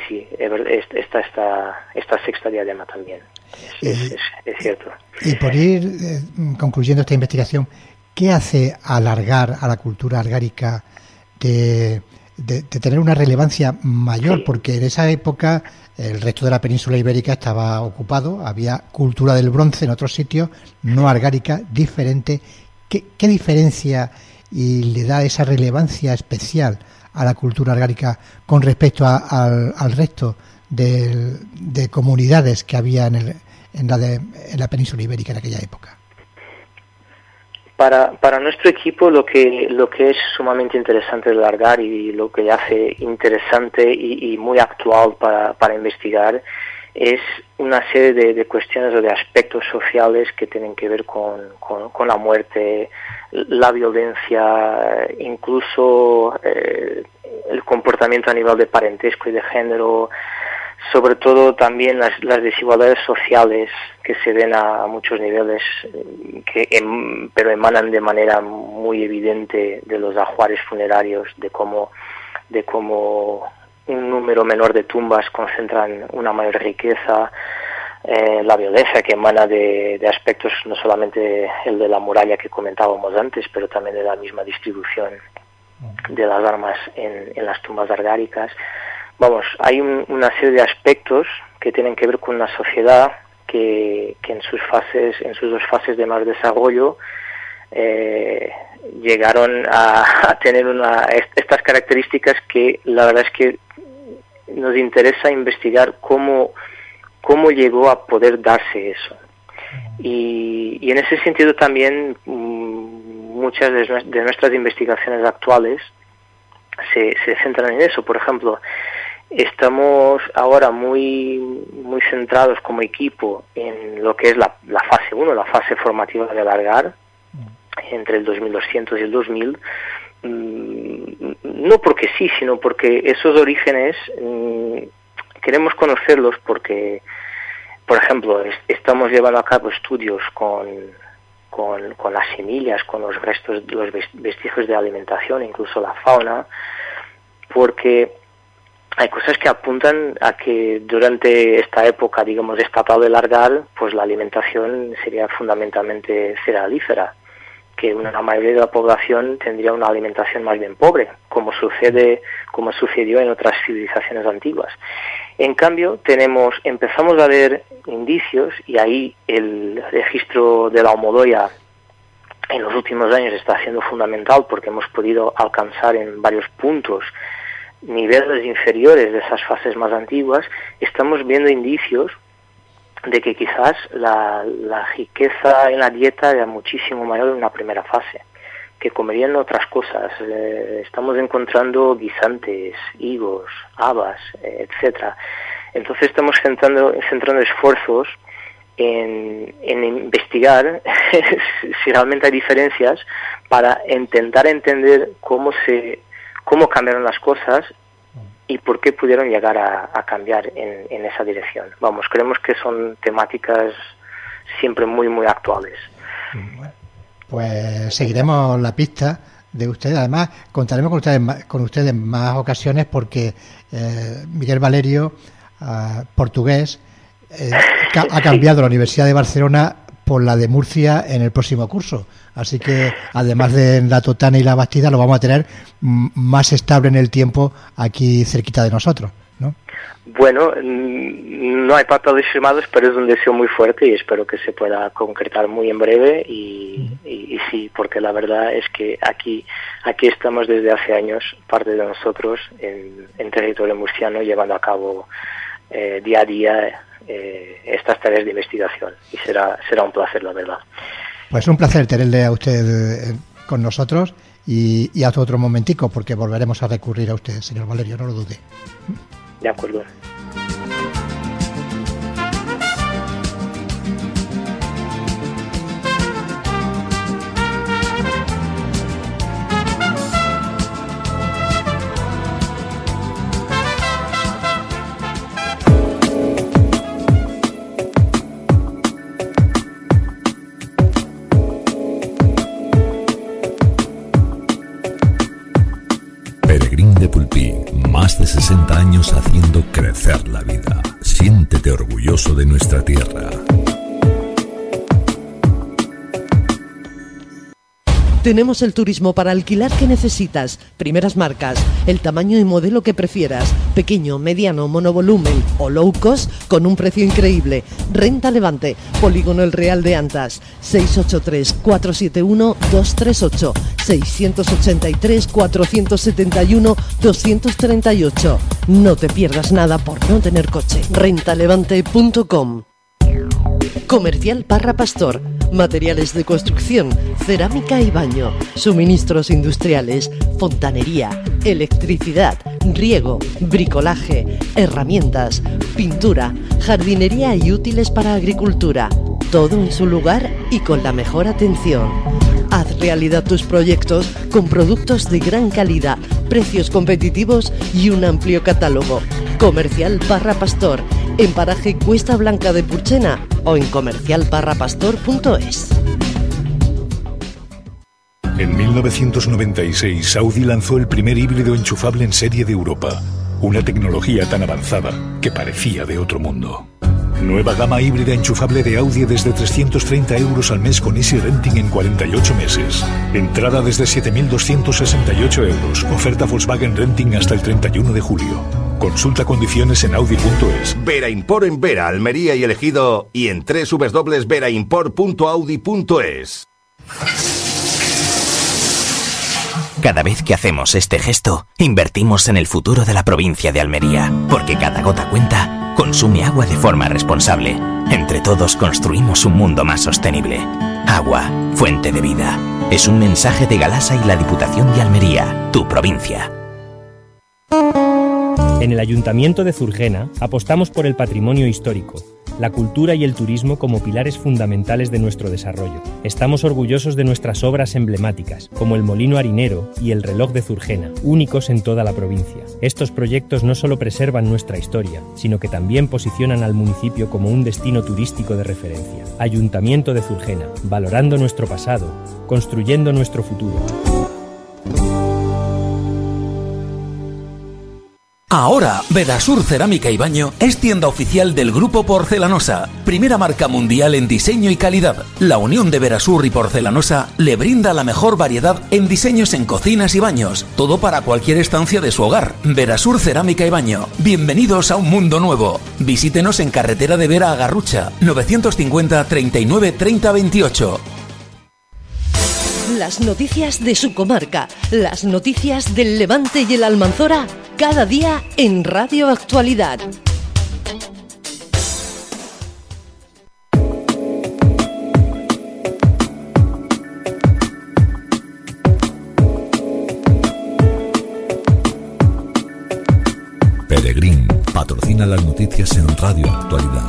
S18: esta sexta diadema también, es cierto.
S4: Y por ir concluyendo esta investigación, ¿qué hace alargar a la cultura algárica de tener una relevancia mayor? Porque en esa época el resto de la península ibérica estaba ocupado, había cultura del bronce en otros sitios, no algárica, diferente. ¿Qué diferencia y le da esa relevancia especial a la cultura algárica con respecto al resto de comunidades que había en la península ibérica en aquella época?
S18: Para nuestro equipo lo que es sumamente interesante del Algar y lo que hace interesante y muy actual para investigar es una serie de cuestiones o de aspectos sociales que tienen que ver con la muerte, la violencia, incluso el comportamiento a nivel de parentesco y de género, sobre todo también las desigualdades sociales que se ven a muchos niveles, pero emanan de manera muy evidente de los ajuares funerarios, de cómo un número menor de tumbas concentran una mayor riqueza. La violencia que emana de aspectos no solamente el de la muralla que comentábamos antes, pero también de la misma distribución de las armas en las tumbas argáricas. Vamos, hay una serie de aspectos que tienen que ver con una sociedad que en sus dos fases de más desarrollo llegaron a tener estas características que la verdad es que nos interesa investigar cómo llegó a poder darse eso. Y en ese sentido también muchas de nuestras investigaciones actuales se centran en eso. Por ejemplo, estamos ahora muy centrados como equipo en lo que es la fase 1, la fase formativa del Algar, entre el 2200 y el 2000, no porque sí, sino porque esos orígenes queremos conocerlos porque, por ejemplo, estamos llevando a cabo estudios con las semillas, con los restos, los vestigios de alimentación, incluso la fauna, porque hay cosas que apuntan a que durante esta época, digamos, estatal del Algar, pues la alimentación sería fundamentalmente cerealífera, que una mayoría de la población tendría una alimentación más bien pobre, como sucedió en otras civilizaciones antiguas. En cambio, empezamos a ver indicios, y ahí el registro de la Homodoya en los últimos años está siendo fundamental porque hemos podido alcanzar en varios puntos niveles inferiores de esas fases más antiguas. Estamos viendo indicios de que quizás la riqueza en la dieta era muchísimo mayor en una primera fase, que comerían otras cosas. Estamos encontrando guisantes, higos, habas, etcétera. Entonces estamos centrando esfuerzos en investigar si realmente hay diferencias para intentar entender cómo cambiaron las cosas y por qué pudieron llegar a cambiar en esa dirección. Vamos, creemos que son temáticas siempre muy, muy actuales.
S4: Bueno, pues seguiremos la pista de ustedes. Además, contaremos con ustedes en más ocasiones porque Miguel Valerio, portugués, ha cambiado la Universidad de Barcelona por la de Murcia en el próximo curso. Así que, además de la Totana y la Bastida, lo vamos a tener más estable en el tiempo aquí cerquita de nosotros, ¿no?
S18: Bueno, no hay papeles firmados, pero es un deseo muy fuerte y espero que se pueda concretar muy en breve y sí, porque la verdad es que aquí estamos desde hace años, parte de nosotros, en territorio murciano, llevando a cabo día a día estas tareas de investigación y será un placer, la verdad.
S4: Pues un placer tenerle a usted con nosotros y hasta otro momentico, porque volveremos a recurrir a usted, señor Valerio, no lo dude.
S18: De acuerdo.
S2: Más de 60 años haciendo crecer la vida. Siéntete orgulloso de nuestra tierra.
S10: Tenemos el turismo para alquilar que necesitas, primeras marcas, el tamaño y modelo que prefieras, pequeño, mediano, monovolumen o low cost con un precio increíble. Renta Levante, Polígono El Real de Antas, 683-471-238, 683-471-238. No te pierdas nada por no tener coche. Rentalevante.com. Comercial Parra Pastor. Materiales de construcción, cerámica y baño, suministros industriales, fontanería, electricidad, riego, bricolaje, herramientas, pintura, jardinería y útiles para agricultura. Todo en su lugar y con la mejor atención. Haz realidad tus proyectos con productos de gran calidad, precios competitivos y un amplio catálogo. Comercial Parra Pastor, en paraje Cuesta Blanca de Purchena o en comercialparrapastor.es.
S19: En 1996, Audi lanzó el primer híbrido enchufable en serie de Europa. Una tecnología tan avanzada que parecía de otro mundo. Nueva gama híbrida enchufable de Audi desde 330 euros al mes con Easy Renting en 48 meses. Entrada desde 7.268 euros. Oferta Volkswagen Renting hasta el 31 de julio. Consulta condiciones en Audi.es.
S9: Vera Import en Vera, Almería y El Ejido y en www.veraimport.audi.es.
S20: Cada vez que hacemos este gesto, invertimos en el futuro de la provincia de Almería, porque cada gota cuenta, consume agua de forma responsable. Entre todos construimos un mundo más sostenible. Agua, fuente de vida. Es un mensaje de Galasa y la Diputación de Almería, tu provincia.
S21: En el Ayuntamiento de Zurgena apostamos por el patrimonio histórico, la cultura y el turismo como pilares fundamentales de nuestro desarrollo. Estamos orgullosos de nuestras obras emblemáticas, como el Molino Harinero y el Reloj de Zurgena, únicos en toda la provincia. Estos proyectos no solo preservan nuestra historia, sino que también posicionan al municipio como un destino turístico de referencia. Ayuntamiento de Zurgena, valorando nuestro pasado, construyendo nuestro futuro.
S22: Ahora, Verasur Cerámica y Baño es tienda oficial del Grupo Porcelanosa, primera marca mundial en diseño y calidad. La unión de Verasur y Porcelanosa le brinda la mejor variedad en diseños en cocinas y baños, todo para cualquier estancia de su hogar. Verasur Cerámica y Baño, bienvenidos a un mundo nuevo. Visítenos en carretera de Vera a Garrucha, 950 39 30 28.
S10: Las noticias de su comarca, las noticias del Levante y el Almanzora, cada día en Radio Actualidad.
S2: Peregrín patrocina las noticias en Radio Actualidad.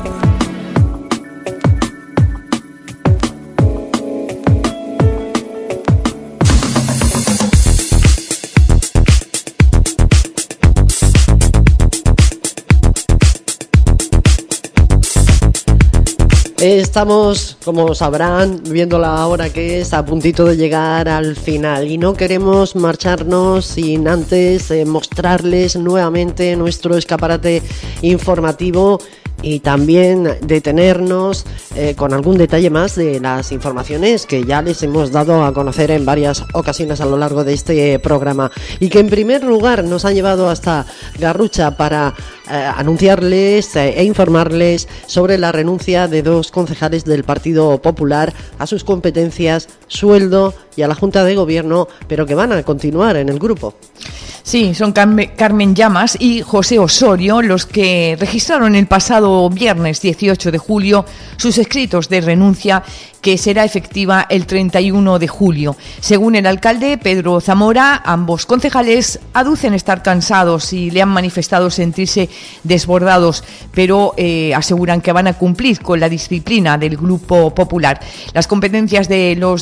S1: Estamos, como sabrán, viendo la hora que es, a puntito de llegar al final y no queremos marcharnos sin antes mostrarles nuevamente nuestro escaparate informativo y también detenernos con algún detalle más de las informaciones que ya les hemos dado a conocer en varias ocasiones a lo largo de este programa y que en primer lugar nos han llevado hasta Garrucha para anunciarles e informarles sobre la renuncia de dos concejales del Partido Popular a sus competencias, sueldo y a la Junta de Gobierno, pero que van a continuar en el grupo.
S3: Sí, son Carmen Llamas y José Osorio los que registraron el pasado viernes 18 de julio sus escritos de renuncia que será efectiva el 31 de julio. Según el alcalde Pedro Zamora, ambos concejales aducen estar cansados y le han manifestado sentirse desbordados, pero aseguran que van a cumplir con la disciplina del Grupo Popular. Las competencias de los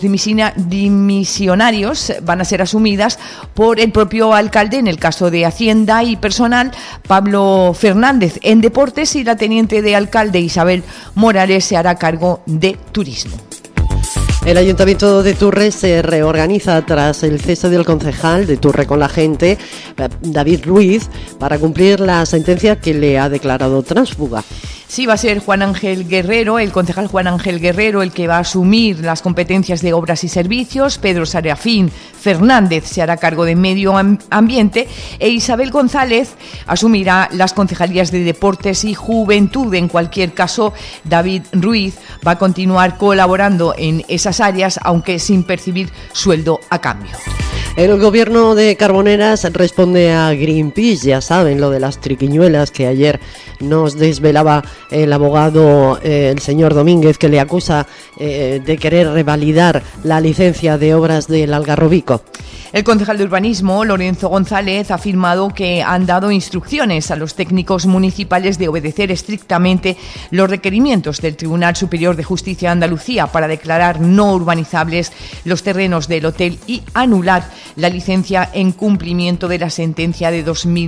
S3: dimisionarios van a ser asumidas por el propio alcalde en el caso de Hacienda y Personal, Pablo Fernández en Deportes, y la teniente de alcalde Isabel Morales se hará cargo de Turismo.
S1: El Ayuntamiento de Turre se reorganiza tras el cese del concejal de Turre con la Gente, David Ruiz, para cumplir la sentencia que le ha declarado tránsfuga.
S3: Sí, va a ser Juan Ángel Guerrero, el concejal Juan Ángel Guerrero, el que va a asumir las competencias de obras y servicios. Pedro Serafín Fernández se hará cargo de medio ambiente e Isabel González asumirá las concejalías de deportes y juventud. En cualquier caso, David Ruiz va a continuar colaborando en esas áreas, aunque sin percibir sueldo a cambio.
S1: El gobierno de Carboneras responde a Greenpeace, ya saben, lo de las triquiñuelas que ayer nos desvelaba el abogado, el señor Domínguez, que le acusa de querer revalidar la licencia de obras del Algarrobico.
S3: El concejal de urbanismo, Lorenzo González, ha afirmado que han dado instrucciones a los técnicos municipales de obedecer estrictamente los requerimientos del Tribunal Superior de Justicia de Andalucía para declarar no urbanizables los terrenos del hotel y anular la licencia en cumplimiento de la sentencia de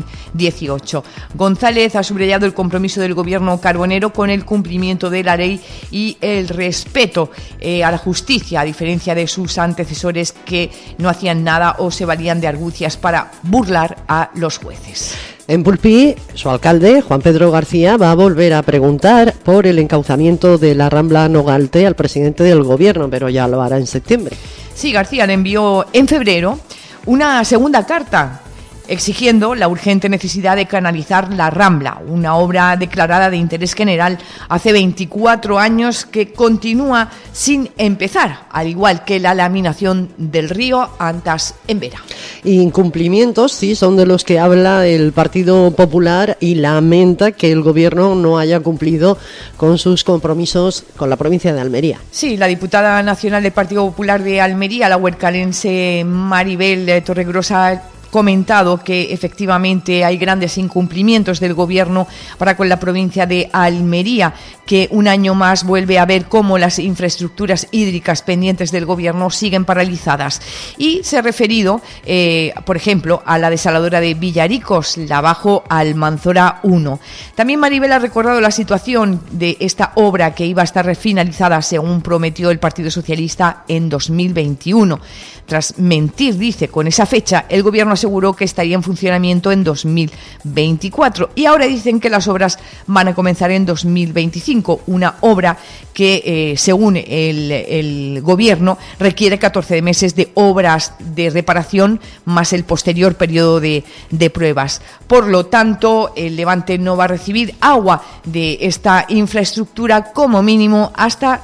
S3: 2018. González ha subrayado el compromiso del gobierno carbonero con el cumplimiento de la ley y el respeto a la justicia, a diferencia de sus antecesores que no hacían nada o se valían de argucias para burlar a los jueces.
S1: En Pulpí, su alcalde, Juan Pedro García, va a volver a preguntar por el encauzamiento de la Rambla Nogalte al presidente del gobierno, pero ya lo hará en septiembre.
S3: Sí, García le envió en febrero una segunda carta exigiendo la urgente necesidad de canalizar la Rambla, una obra declarada de interés general hace 24 años que continúa sin empezar, al igual que la laminación del río Antas en Vera.
S1: Incumplimientos, sí, son de los que habla el Partido Popular y lamenta que el gobierno no haya cumplido con sus compromisos con la provincia de Almería.
S3: Sí, la diputada nacional del Partido Popular de Almería, la huercalense Maribel Torregrosa, comentado que efectivamente hay grandes incumplimientos del gobierno para con la provincia de Almería, que un año más vuelve a ver cómo las infraestructuras hídricas pendientes del gobierno siguen paralizadas. Y se ha referido, por ejemplo, a la desaladora de Villaricos, la Bajo Almanzora 1. También Maribel ha recordado la situación de esta obra que iba a estar finalizada, según prometió el Partido Socialista, en 2021. Tras mentir, dice, con esa fecha, el gobierno aseguró que estaría en funcionamiento en 2024 y ahora dicen que las obras van a comenzar en 2025, una obra que, según el gobierno, requiere 14 meses de obras de reparación más el posterior periodo de pruebas. Por lo tanto, el Levante no va a recibir agua de esta infraestructura como mínimo hasta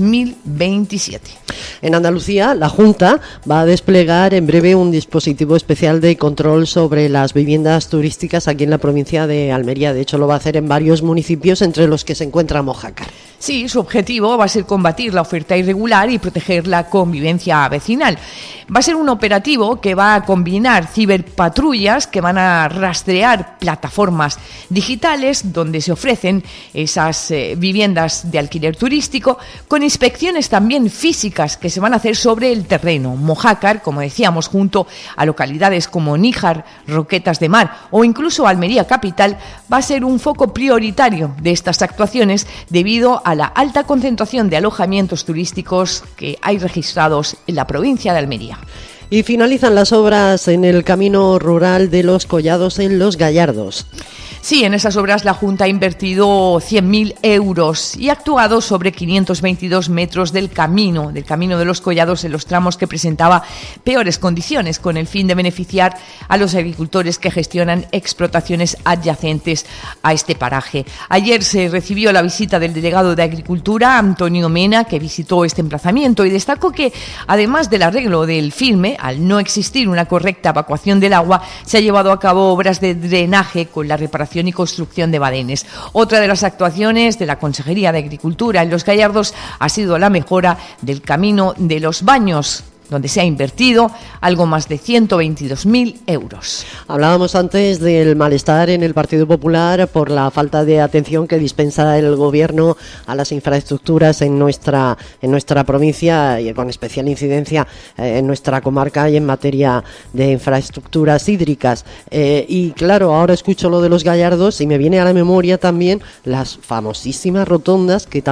S3: 2027.
S1: En Andalucía, la Junta va a desplegar en breve un dispositivo especial de control sobre las viviendas turísticas aquí en la provincia de Almería. De hecho, lo va a hacer en varios municipios, entre los que se encuentra Mojácar.
S3: Sí, su objetivo va a ser combatir la oferta irregular y proteger la convivencia vecinal. Va a ser un operativo que va a combinar ciberpatrullas que van a rastrear plataformas digitales donde se ofrecen esas viviendas de alquiler turístico, con inspecciones también físicas que se van a hacer sobre el terreno. Mojácar, como decíamos, junto a localidades como Níjar, Roquetas de Mar o incluso Almería capital, va a ser un foco prioritario de estas actuaciones debido a la alta concentración de alojamientos turísticos que hay registrados en la provincia de Almería.
S1: Y finalizan las obras en el camino rural de Los Collados en Los Gallardos.
S3: Sí, en esas obras la Junta ha invertido 100.000 euros y ha actuado sobre 522 metros del camino de Los Collados en los tramos que presentaba peores condiciones, con el fin de beneficiar a los agricultores que gestionan explotaciones adyacentes a este paraje. Ayer se recibió la visita del delegado de Agricultura, Antonio Mena, que visitó este emplazamiento y destacó que, además del arreglo del filme, al no existir una correcta evacuación del agua, se ha llevado a cabo obras de drenaje con la reparación y construcción de badenes. Otra de las actuaciones de la Consejería de Agricultura en Los Gallardos ha sido la mejora del camino de los Baños, donde se ha invertido algo más de 122.000 euros.
S1: Hablábamos antes del malestar en el Partido Popular por la falta de atención que dispensa el gobierno a las infraestructuras en nuestra provincia y con especial incidencia en nuestra comarca y en materia de infraestructuras hídricas. Y claro, ahora escucho lo de Los Gallardos y me viene a la memoria también las famosísimas rotondas que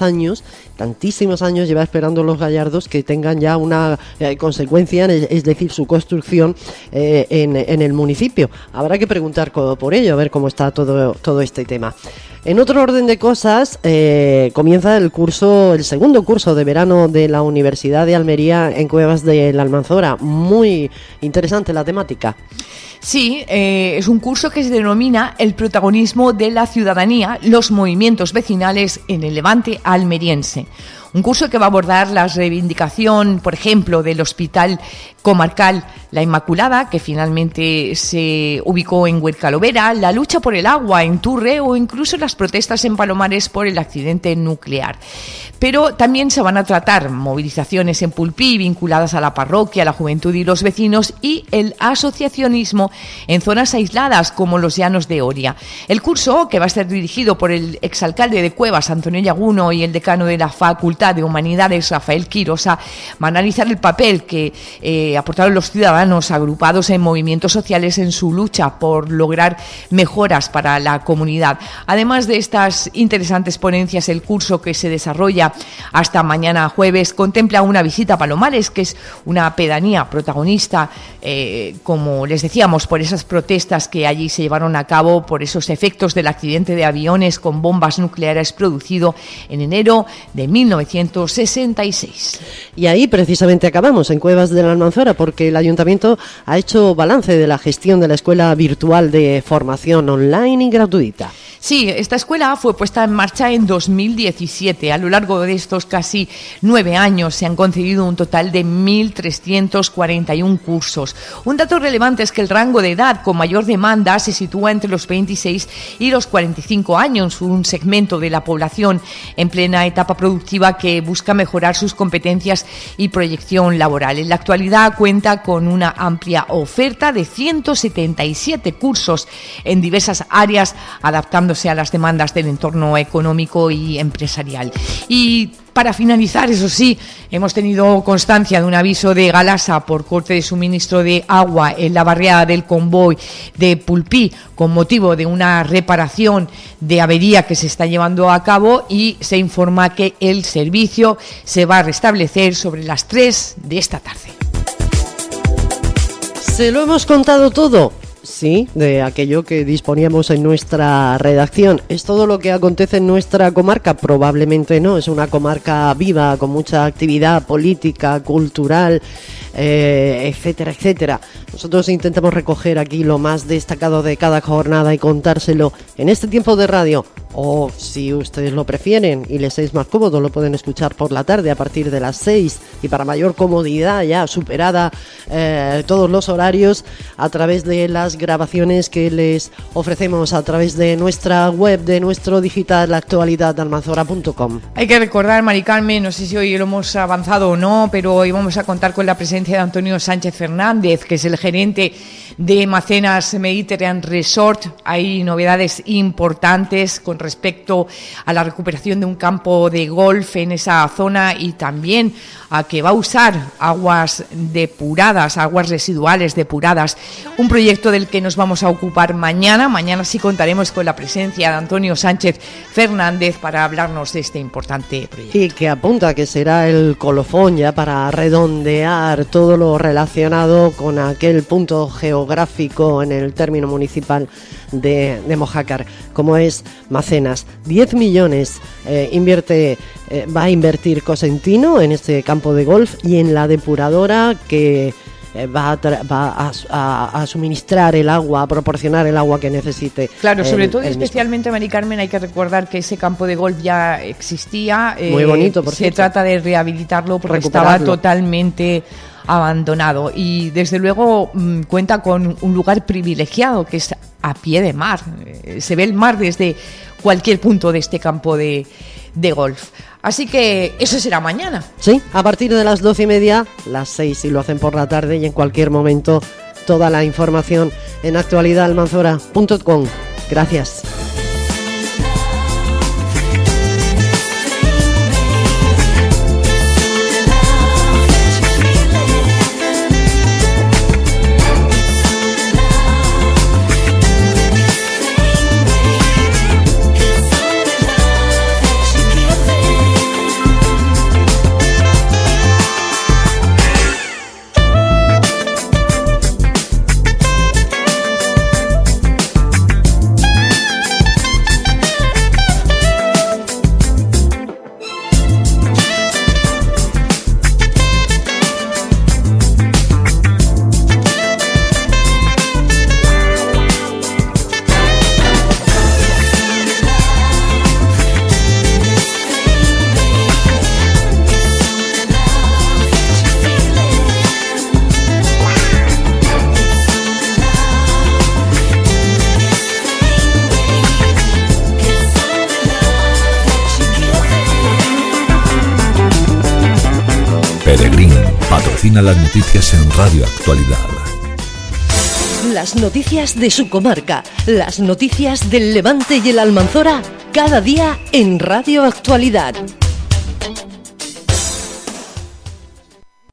S1: tantísimos años lleva esperando Los Gallardos que tengan ya una consecuencia, es decir, su construcción en el municipio. Habrá que preguntar por ello, a ver cómo está todo este tema. En otro orden de cosas, comienza el segundo curso de verano de la Universidad de Almería en Cuevas de la Almanzora. Muy interesante la temática.
S3: Sí, es un curso que se denomina El protagonismo de la ciudadanía, los movimientos vecinales en el Levante almeriense. Un curso que va a abordar la reivindicación, por ejemplo, del Hospital Comarcal La Inmaculada, que finalmente se ubicó en Huercalovera, la lucha por el agua en Turre o incluso las protestas en Palomares por el accidente nuclear. Pero también se van a tratar movilizaciones en Pulpí vinculadas a la parroquia, la juventud y los vecinos y el asociacionismo en zonas aisladas como los Llanos de Oria. El curso, que va a ser dirigido por el exalcalde de Cuevas, Antonio Llaguno, y el decano de la Facultad de Humanidades, Rafael Quirosa, va a analizar el papel que aportaron los ciudadanos agrupados en movimientos sociales en su lucha por lograr mejoras para la comunidad. Además de estas interesantes ponencias, el curso, que se desarrolla hasta mañana jueves, contempla una visita a Palomares, que es una pedanía protagonista, como les decíamos, recordamos, por esas protestas que allí se llevaron a cabo, por esos efectos del accidente de aviones con bombas nucleares producido en enero de 1966.
S1: Y ahí precisamente acabamos, en Cuevas de la Almanzora, porque el Ayuntamiento ha hecho balance de la gestión de la Escuela Virtual de Formación Online y Gratuita.
S3: Sí, esta escuela fue puesta en marcha en 2017. A lo largo de estos casi 9 años se han concedido un total de 1.341 cursos. Un dato relevante es que el rango de edad con mayor demanda se sitúa entre los 26 y los 45 años, un segmento de la población en plena etapa productiva que busca mejorar sus competencias y proyección laboral. En la actualidad cuenta con una amplia oferta de 177 cursos en diversas áreas, adaptándose a las demandas del entorno económico y empresarial. Y para finalizar, eso sí, hemos tenido constancia de un aviso de Galasa por corte de suministro de agua en la barriada del Convoy de Pulpí con motivo de una reparación de avería que se está llevando a cabo, y se informa que el servicio se va a restablecer sobre las 3 de esta tarde.
S1: ¿Se lo hemos contado todo? Sí, de aquello que disponíamos en nuestra redacción. ¿Es todo lo que acontece en nuestra comarca? Probablemente no. Es una comarca viva, con mucha actividad política, cultural, etcétera, etcétera. Nosotros intentamos recoger aquí lo más destacado de cada jornada y contárselo en este tiempo de radio. O si ustedes lo prefieren y les es más cómodo, lo pueden escuchar por la tarde a partir de las 6, y para mayor comodidad, ya superada todos los horarios, a través de las grabaciones que les ofrecemos a través de nuestra web, de nuestro digital, actualidadalmanzora.com.
S3: Hay que recordar, Mari Carmen, no sé si hoy lo hemos avanzado o no, pero hoy vamos a contar con la presencia de Antonio Sánchez Fernández, que es el gerente de Macenas Mediterranean Resort. Hay novedades importantes con respecto a la recuperación de un campo de golf en esa zona, y también a que va a usar aguas depuradas, aguas residuales depuradas, un proyecto del que nos vamos a ocupar mañana. Mañana sí contaremos con la presencia de Antonio Sánchez Fernández para hablarnos de este importante proyecto.
S1: Y que apunta que será el colofón ya para redondear todo lo relacionado con aquel punto geográfico en el término municipal de Mojácar, como es Macenas. 10 millones va a invertir Cosentino en este campo de golf y en la depuradora que va a suministrar el agua, a proporcionar el agua que necesite.
S3: Claro, sobre todo especialmente, Mari Carmen, hay que recordar que ese campo de golf ya existía.
S1: Muy bonito, por cierto.
S3: Se trata de rehabilitarlo porque estaba totalmente abandonado, y desde luego cuenta con un lugar privilegiado que es a pie de mar. Se ve el mar desde cualquier punto de este campo de golf. Así que eso será mañana.
S1: Sí, a partir de las 12:30, las 6 si lo hacen por la tarde, y en cualquier momento toda la información en actualidadalmanzora.com. Gracias.
S2: Peregrín patrocina las noticias en Radio Actualidad.
S10: Las noticias de su comarca, las noticias del Levante y el Almanzora, cada día en Radio Actualidad.